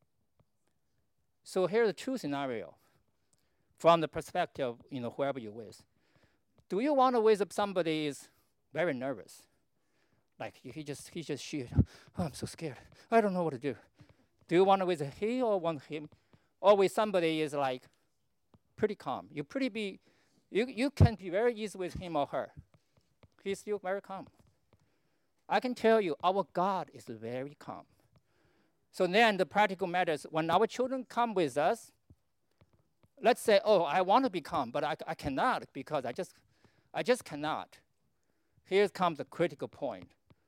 So here's the true scenario from the perspective, you know, whoever you're with. Do you want to with somebody is very nervous? Like he just, he just shoot, oh, I'm so scared. I don't know what to do. Do you want to with he or want him? Or with somebody is like pretty calm. You pretty be, you, you can be very easy with him or her. He's still very calm. I can tell you, our God is very calm. So then the practical matters, when our children come with us, let's say, oh, I want to be calm, but I, I cannot because I just, I just cannot. Here comes the critical point.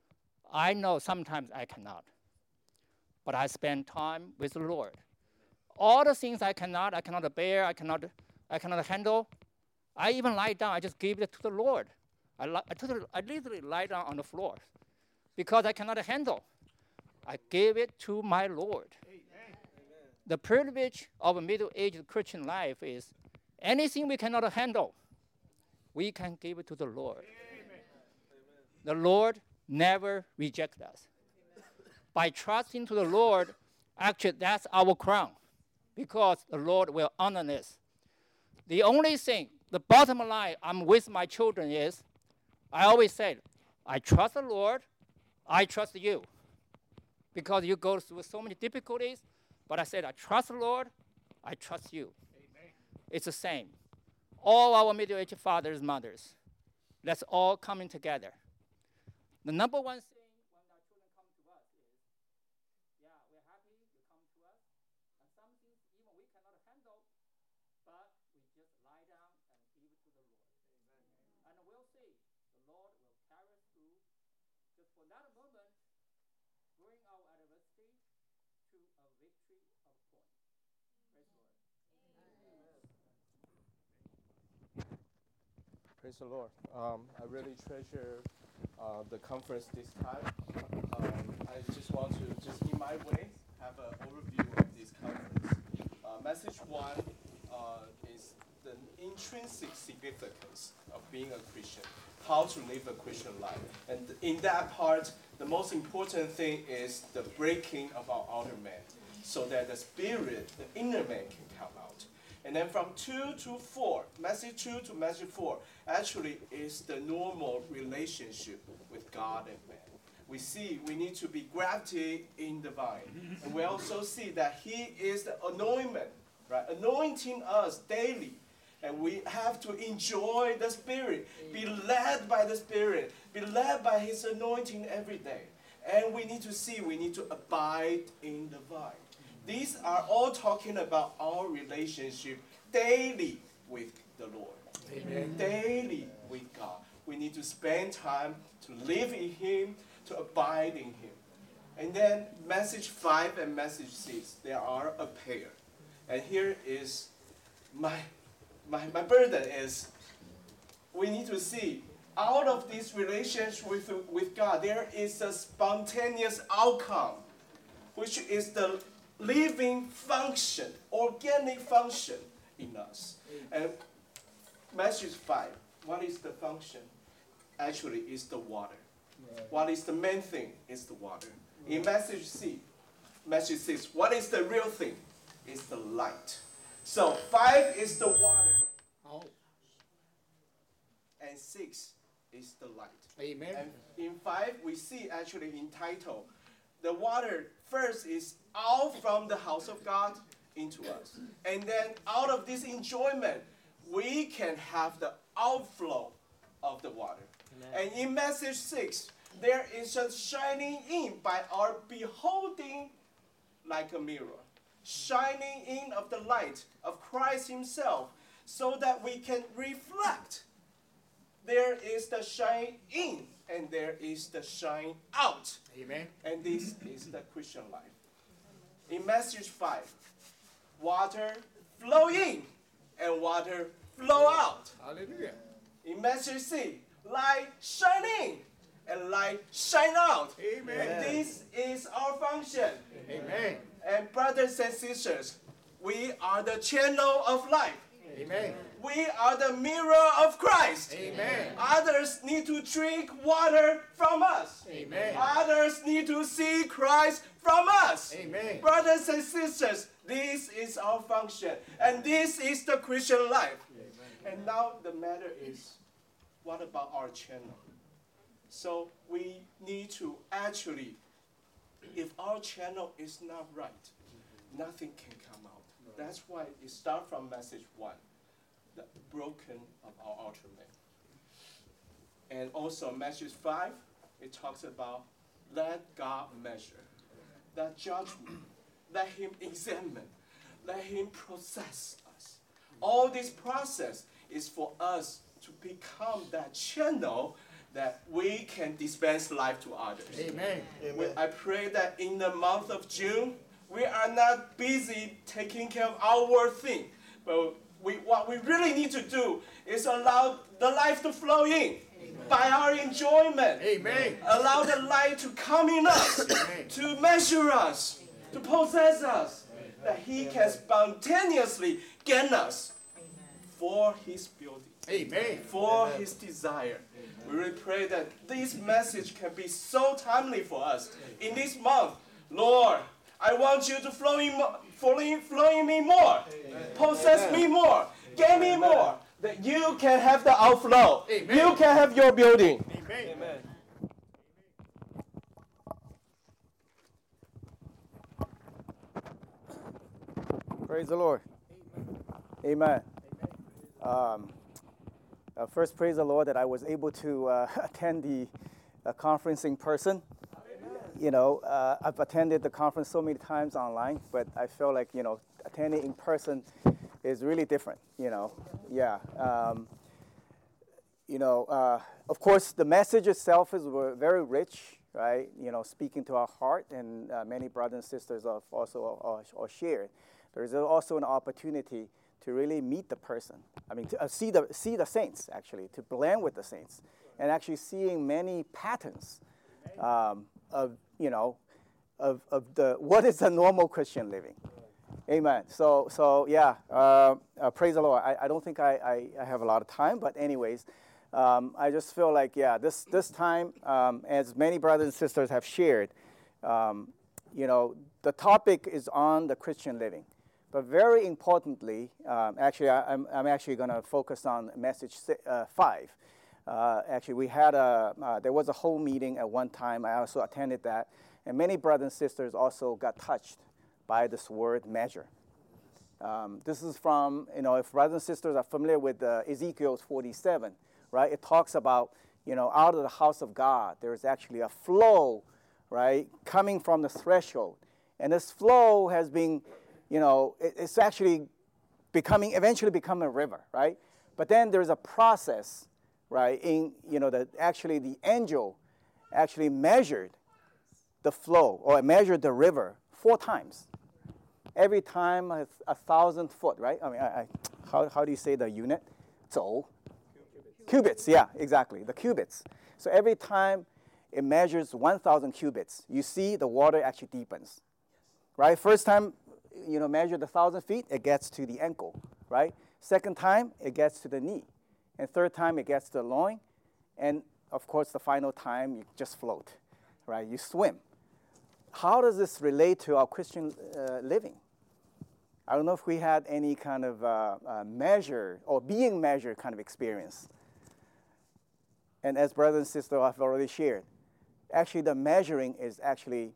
I know sometimes I cannot, but I spend time with the Lord. All the things I cannot, I cannot bear, I cannot, I cannot handle, I even lie down, I just give it to the Lord. I, li- I, totally, I literally lie down on the floor because I cannot handle. I give it to my Lord. Amen. The privilege of a middle-aged Christian life is anything we cannot handle, we can give it to the Lord. Amen. The Lord never rejects us. By trusting to the Lord, actually that's our crown, because the Lord will honor us. The only thing, the bottom line I'm with my children is, I always say, I trust the Lord, I trust you. Because you go through so many difficulties, but I said, I trust the Lord, I trust you. Amen. It's the same. All our middle-aged fathers, mothers, let's all coming together. The number one thing when our children come to us is, yeah, we're happy you come to us, and some things even we cannot handle, but we just lie down and give it to the Lord. Amen. And we'll see, the Lord will carry us through, just for that moment, bring our adversity to a victory of point. Praise the Lord. Praise the Lord. Um, I really treasure uh, the conference this time. Um, I just want to, just in my way, have an overview of this conference. Uh, message one uh, is the intrinsic significance of being a Christian, how to live a Christian life. And in that part, the most important thing is the breaking of our outer man, so that the spirit, the inner man, can come out. And then from two to four, message two to message four, actually is the normal relationship with God and man. We see we need to be grafted in the vine. And we also see that he is the anointment, right? Anointing us daily. And we have to enjoy the Spirit, be led by the Spirit, be led by his anointing every day. And we need to see, we need to abide in the vine. These are all talking about our relationship daily with the Lord. Amen. Daily with God. We need to spend time to live in him, to abide in him. And then message five and message six, they are a pair. And here is my, my, my burden is, we need to see, out of this relationship with, with God, there is a spontaneous outcome, which is the living function, organic function in us. And message five, what is the function? Actually, is the water. Right. What is the main thing? Is the water. Right. In message C, message six, what is the real thing? Is the light. So five is the water. Oh. And six is the light. Amen. And in five, we see actually in title, the water first is out from the house of God into us. And then out of this enjoyment, we can have the outflow of the water. Amen. And in message six, there is a shining in by our beholding like a mirror. Shining in of the light of Christ himself, so that we can reflect. There is the shine in, and there is the shine out. Amen. And this is the Christian life. In message five, water flow in and water flow out. Hallelujah. In message C, light shine in and light shine out. Amen. And this is our function. Amen. And brothers and sisters, we are the channel of life. Amen. We are the mirror of Christ. Amen. Others need to drink water from us. Amen. Others need to see Christ from us. Amen. Brothers and sisters, this is our function. And this is the Christian life. Amen. And now the matter is, what about our channel? So we need to actually, if our channel is not right, nothing can come out. That's why it starts from message one, the broken of our outer man. And also message five, it talks about let God measure, that judgment, let him examine, let him process us. All this process is for us to become that channel that we can dispense life to others. Amen. We, I pray that in the month of June, we are not busy taking care of our thing, but we, what we really need to do is allow the life to flow in. Amen. By our enjoyment. Amen. Allow the light to come in us, Amen. To measure us, to possess us, that He can spontaneously gain us for His building, Amen. For His desire. We really pray that this message can be so timely for us in this month. Lord, I want you to flow in, flow in, flow in me more, possess me more, gain me more, that you can have the outflow. Amen. You can have your building. Amen. Amen. Praise the Lord. Amen. Um, uh, first, praise the Lord that I was able to uh, attend the uh, conference in person. You know, uh, I've attended the conference so many times online, but I feel like, you know, attending in person is really different, you know. Yeah. Um, you know, uh, of course, the message itself is very rich, right? You know, speaking to our heart, and uh, many brothers and sisters have also uh, shared. There's also an opportunity to really meet the person. I mean, to uh, see the see the saints, actually, to blend with the saints, and actually seeing many patterns um, of, you know, of, of the what is a normal Christian living. Amen. So, so yeah, uh, uh, praise the Lord. I, I don't think I, I, I have a lot of time, but anyways, um, I just feel like, yeah, this, this time, um, as many brothers and sisters have shared, um, you know, the topic is on the Christian living. But very importantly, um, actually, I, I'm, I'm actually going to focus on message uh, five. Uh, actually, we had a, uh, there was a whole meeting at one time. I also attended that. And many brothers and sisters also got touched by this word measure. Um, this is from, you know, if brothers and sisters are familiar with uh, Ezekiel forty-seven, right? It talks about, you know, out of the house of God, there's actually a flow, right, coming from the threshold. And this flow has been, you know, it, it's actually becoming, eventually become a river, right? But then there's a process, right, in, you know, that actually the angel actually measured the flow, or measured the river four times. Every time a, a thousand foot, right? I mean, I, I, how, how do you say the unit? 走. Cubits, yeah, exactly, the cubits. So every time it measures one thousand cubits, you see the water actually deepens, right? First time, you know, measure the one thousand feet, it gets to the ankle, right? Second time, it gets to the knee. And third time, it gets to the loin. And, of course, the final time, you just float, right? You swim. How does this relate to our Christian uh, living? I don't know if we had any kind of uh, uh, measure or being measured kind of experience. And as brothers and sisters have already shared, actually the measuring is actually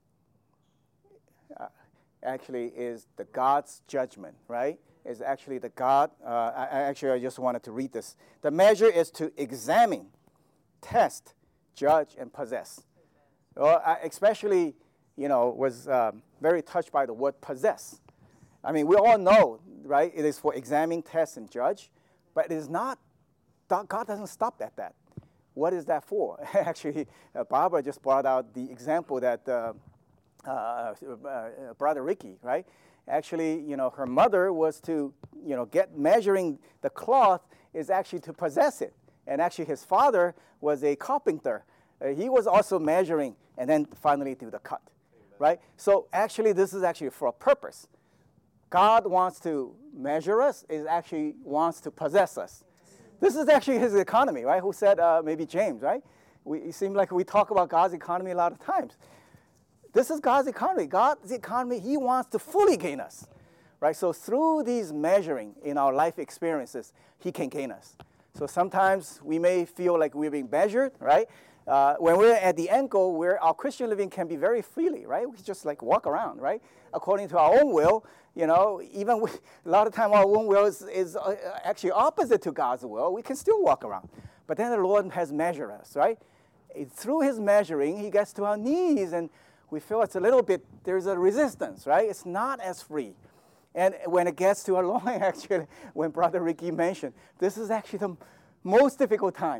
uh, actually is the God's judgment, right? Is actually the God. Uh, I, actually, I just wanted to read this. The measure is to examine, test, judge, and possess. Well, I especially, you know, was um, very touched by the word possess. I mean, we all know, right? It is for examine, test, and judge, but it is not. God doesn't stop at that. What is that for? Actually, uh, Barbara just brought out the example that uh, uh, uh, Brother Ricky, right? Actually, you know, her mother was to, you know, get measuring the cloth is actually to possess it, and actually his father was a carpenter. Uh, he was also measuring, and then finally do the cut, right? So actually, this is actually for a purpose. God wants to measure us, is actually wants to possess us. This is actually his economy, right? Who said, uh, maybe James, right? We, it seems like we talk about God's economy a lot of times. This is God's economy. God's economy, he wants to fully gain us, right? So through these measuring in our life experiences, he can gain us. So sometimes we may feel like we're being measured, right? Uh, when we're at the ankle, where our Christian living can be very freely, right? We just like walk around, right? According to our own will, you know, even we, a lot of time our own will is, is uh, actually opposite to God's will. We can still walk around. But then the Lord has measured us, right? It, through his measuring, he gets to our knees, and we feel it's a little bit, there's a resistance, right? It's not as free. And when it gets to our loin, actually, when Brother Ricky mentioned, this is actually the most difficult time,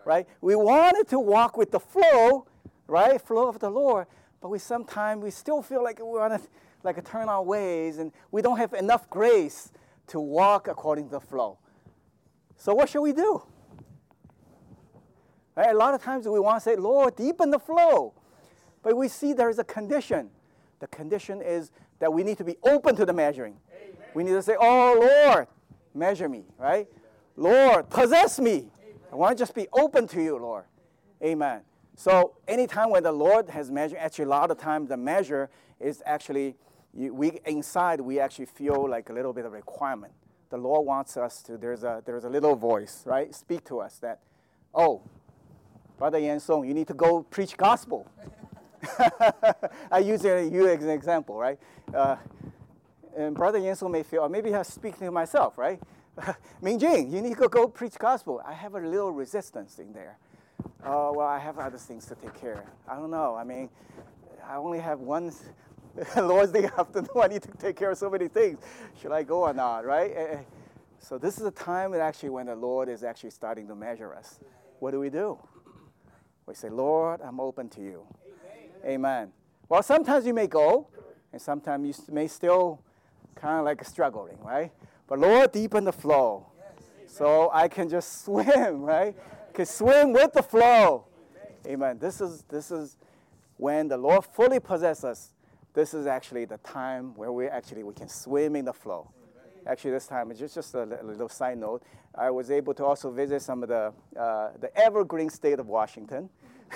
right? We wanted to walk with the flow, right? Flow of the Lord, but we sometimes we still feel like we want to like turn our ways, and we don't have enough grace to walk according to the flow. So what should we do? Right? A lot of times we want to say, Lord, deepen the flow. But we see there is a condition. The condition is that we need to be open to the measuring. Amen. We need to say, oh, Lord, measure me, right? Lord, possess me. Amen. I want to just be open to you, Lord. Amen. So anytime when the Lord has measured, actually a lot of times the measure is actually, you, we inside we actually feel like a little bit of requirement. The Lord wants us to, there's a, there's a little voice, right? Speak to us that, oh, Brother Yan Song, you need to go preach gospel. I use you as an example, right? Uh, and Brother Yan Song may feel, or maybe I speak to myself, right? Ming Jing, you need to go preach gospel. I have a little resistance in there. Oh, well, I have other things to take care of. I don't know. I mean, I only have one Lord's Day afternoon. I need to take care of so many things. Should I go or not, right? So this is a time that actually when the Lord is actually starting to measure us. What do we do? We say, Lord, I'm open to you. Amen. Amen. Well, sometimes you may go, and sometimes you may still kind of like struggling, right? But Lord, deepen the flow. Yes. So I can just swim, right? Can swim with the flow. Amen. Amen. This is this is when the Lord fully possesses us. This is actually the time where we actually we can swim in the flow. Actually, this time, it's just, just a little side note, I was able to also visit some of the, uh, the evergreen state of Washington.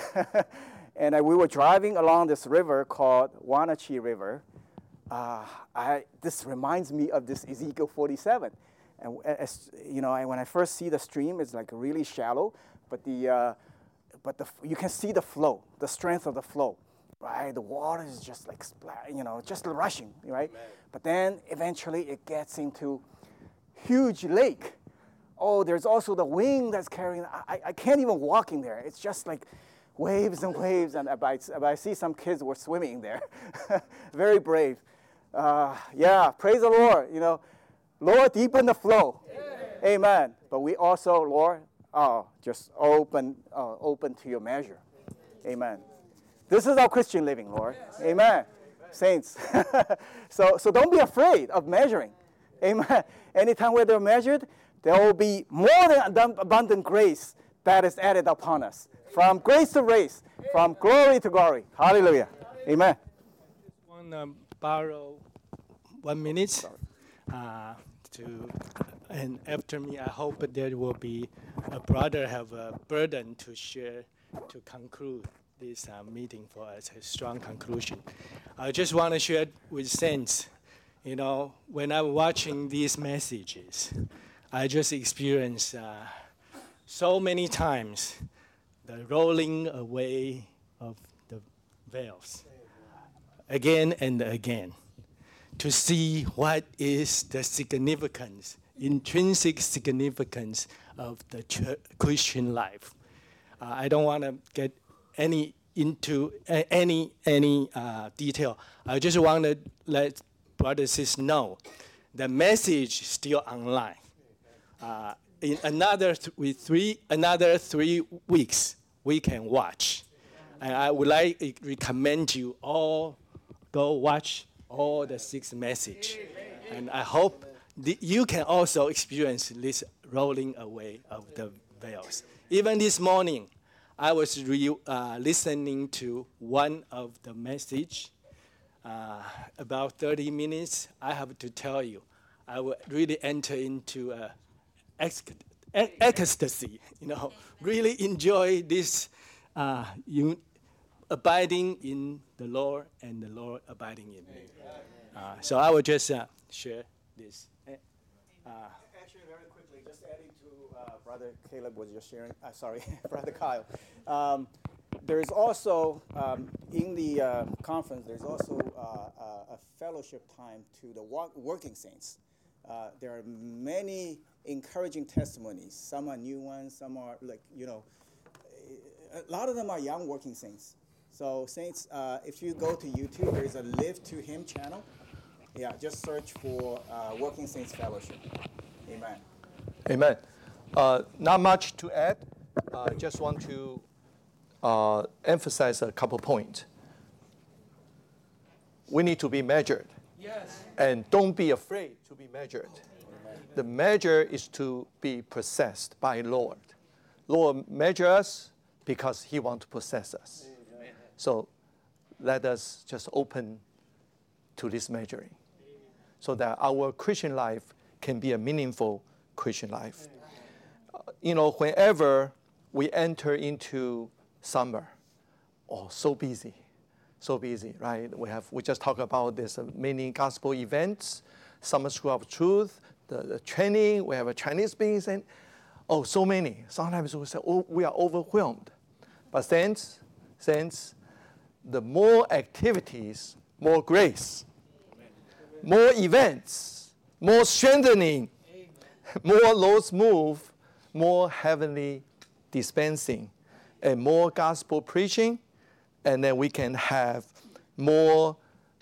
And uh, we were driving along this river called Wenatchee River. Uh, I, this reminds me of this Ezekiel forty-seven. And as, you know, I, when I first see the stream, it's like really shallow, but, the, uh, but the, you can see the flow, the strength of the flow. Right, the water is just like, you know, just rushing, right? Amen. But then eventually it gets into huge lake. Oh, there's also the wing that's carrying. I, I can't even walk in there. It's just like waves and waves. And I, I see some kids were swimming there. Very brave. Uh, yeah, praise the Lord. You know, Lord, deepen the flow. Yeah. Amen. But we also, Lord, oh, just open, uh, open to your measure. Amen. This is our Christian living, Lord. Yes. Amen. Amen. Saints. so, so don't be afraid of measuring. Amen. Anytime where they're measured, there will be more than abundant grace that is added upon us. From grace to grace, from glory to glory. Hallelujah. Amen. I just want to borrow one minute uh, to, and after me, I hope there will be a brother have a burden to share to conclude this uh, meeting for us, a strong conclusion. I just want to share with saints, you know, when I'm watching these messages, I just experience uh, so many times the rolling away of the veils again and again to see what is the significance, intrinsic significance of the church, Christian life. Uh, I don't want to get any into uh, any any uh, detail. I just want to let brothers and sisters know the message is still online. Uh, in another th- with three another three weeks, we can watch. And I would like to recommend you all go watch all the six message. And I hope the, you can also experience this rolling away of the veils. Even this morning, I was re- uh, listening to one of the message, uh, about thirty minutes. I have to tell you, I will really enter into uh, ex- e- ecstasy, you know, really enjoy this uh, un- abiding in the Lord and the Lord abiding in me. Uh, so I will just uh, share this. Uh, Actually, very quickly, just adding to uh, Brother Caleb was just sharing, uh, sorry, Brother Kyle. Um, there is also, um, in the uh, conference, there's also uh, uh, a fellowship time to the wa- working saints. Uh, there are many encouraging testimonies. Some are new ones, some are like, you know, a lot of them are young working saints. So saints, uh, if you go to YouTube, there's a Live to Him channel. Yeah, just search for uh, Working Saints Fellowship. Amen. Amen. Uh, not much to add. I just want to uh, emphasize a couple points. We need to be measured. Yes. And don't be afraid to be measured. Amen. The measure is to be possessed by Lord. Lord measure us because he wants to possess us. Amen. So let us just open to this measuring so that our Christian life can be a meaningful Christian life. Uh, you know, whenever we enter into summer, oh, so busy. So busy, right? We have we just talked about this uh, many gospel events, Summer School of Truth, the, the training. We have a Chinese speaking, and oh, so many. Sometimes we say, oh, we are overwhelmed. But since, since the more activities, more grace, more events, more strengthening, more Lord's move, more heavenly dispensing, and more gospel preaching. And then we can have more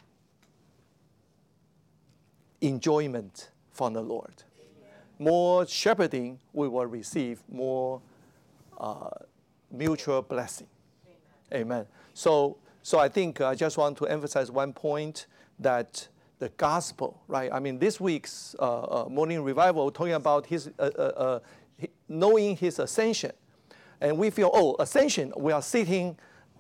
enjoyment from the Lord. More shepherding, we will receive more uh, mutual blessing. Amen. So, so I think I just want to emphasize one point, that the gospel, right? I mean, this week's uh, uh, morning revival talking about his uh, uh, uh, knowing his ascension, and we feel, oh, ascension, we are sitting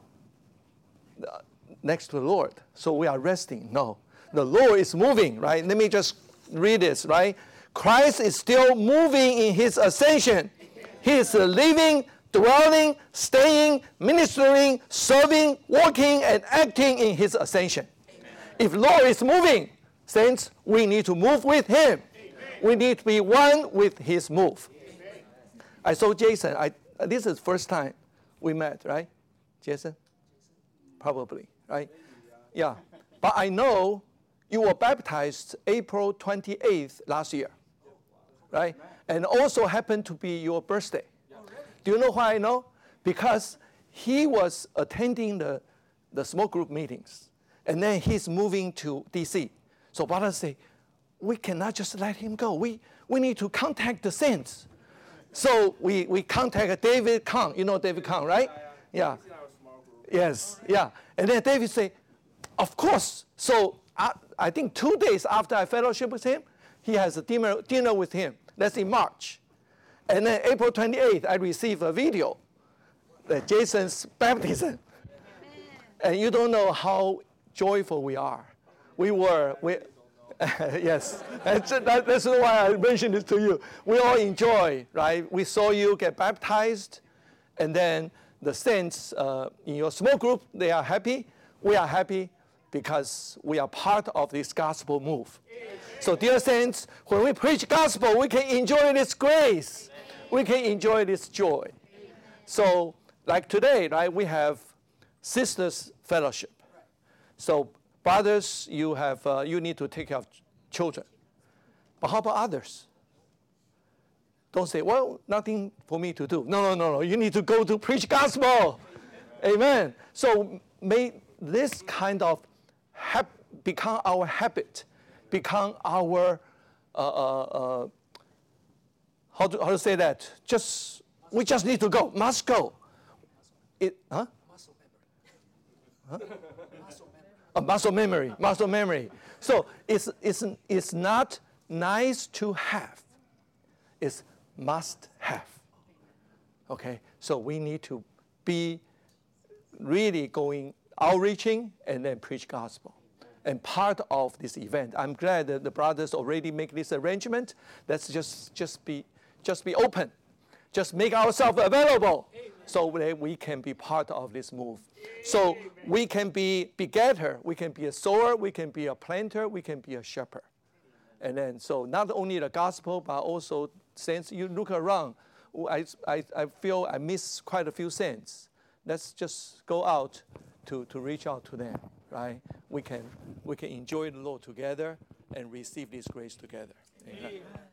next to the Lord, so we are resting. No, the Lord is moving, right? Let me just read this, right? Christ is still moving in his ascension. He is living, dwelling, staying, ministering, serving, working, and acting in his ascension. Amen. If Lord is moving, saints, we need to move with him. Amen. We need to be one with his move. Amen. I saw Jason. I, this is the first time we met, right, Jason? Probably, right? Yeah. But I know you were baptized April twenty-eighth last year, right? And also happened to be your birthday. Do you know why I know? Because he was attending the, the small group meetings, and then he's moving to D C. So brothers say, we cannot just let him go. We, we need to contact the saints. So we, we contact David Kang. You know David Kang, right? Yeah. Yes, yeah. And then David said, of course. So I, I think two days after I fellowship with him, he has a dinner, dinner with him. That's in March. And then April twenty-eighth, I received a video, that Jason's baptism. And you don't know how joyful we are. We were, we, yes, that's, that, that's why I mentioned this to you. We all enjoy, right? We saw you get baptized, and then the saints uh, in your small group, they are happy. We are happy because we are part of this gospel move. So dear saints, when we preach gospel, we can enjoy this grace. We can enjoy this joy. So like today, right, we have sisters fellowship. So brothers, you, have, uh, you need to take care of children. But how about others? Don't say, well, nothing for me to do. No, no, no, no. You need to go to preach gospel. Amen. Amen. So may this kind of hap- become our habit, become our, uh, uh, uh, how, to, how to say that? Just, we just need to go, must go. It, huh? Huh? A muscle memory, muscle memory. So it's, it's, it's not nice to have. It's must have. Okay, so we need to be really going outreaching and then preach gospel. And part of this event, I'm glad that the brothers already make this arrangement. Let's just just be just be open, just make ourselves available, so that we can be part of this move. So we can be begetter, we can be a sower, we can be a planter, we can be a shepherd. And then so not only the gospel, but also saints. You look around, I, I, I feel I miss quite a few saints. Let's just go out to, to reach out to them, right? We can, we can enjoy the Lord together and receive this grace together. Amen. Amen.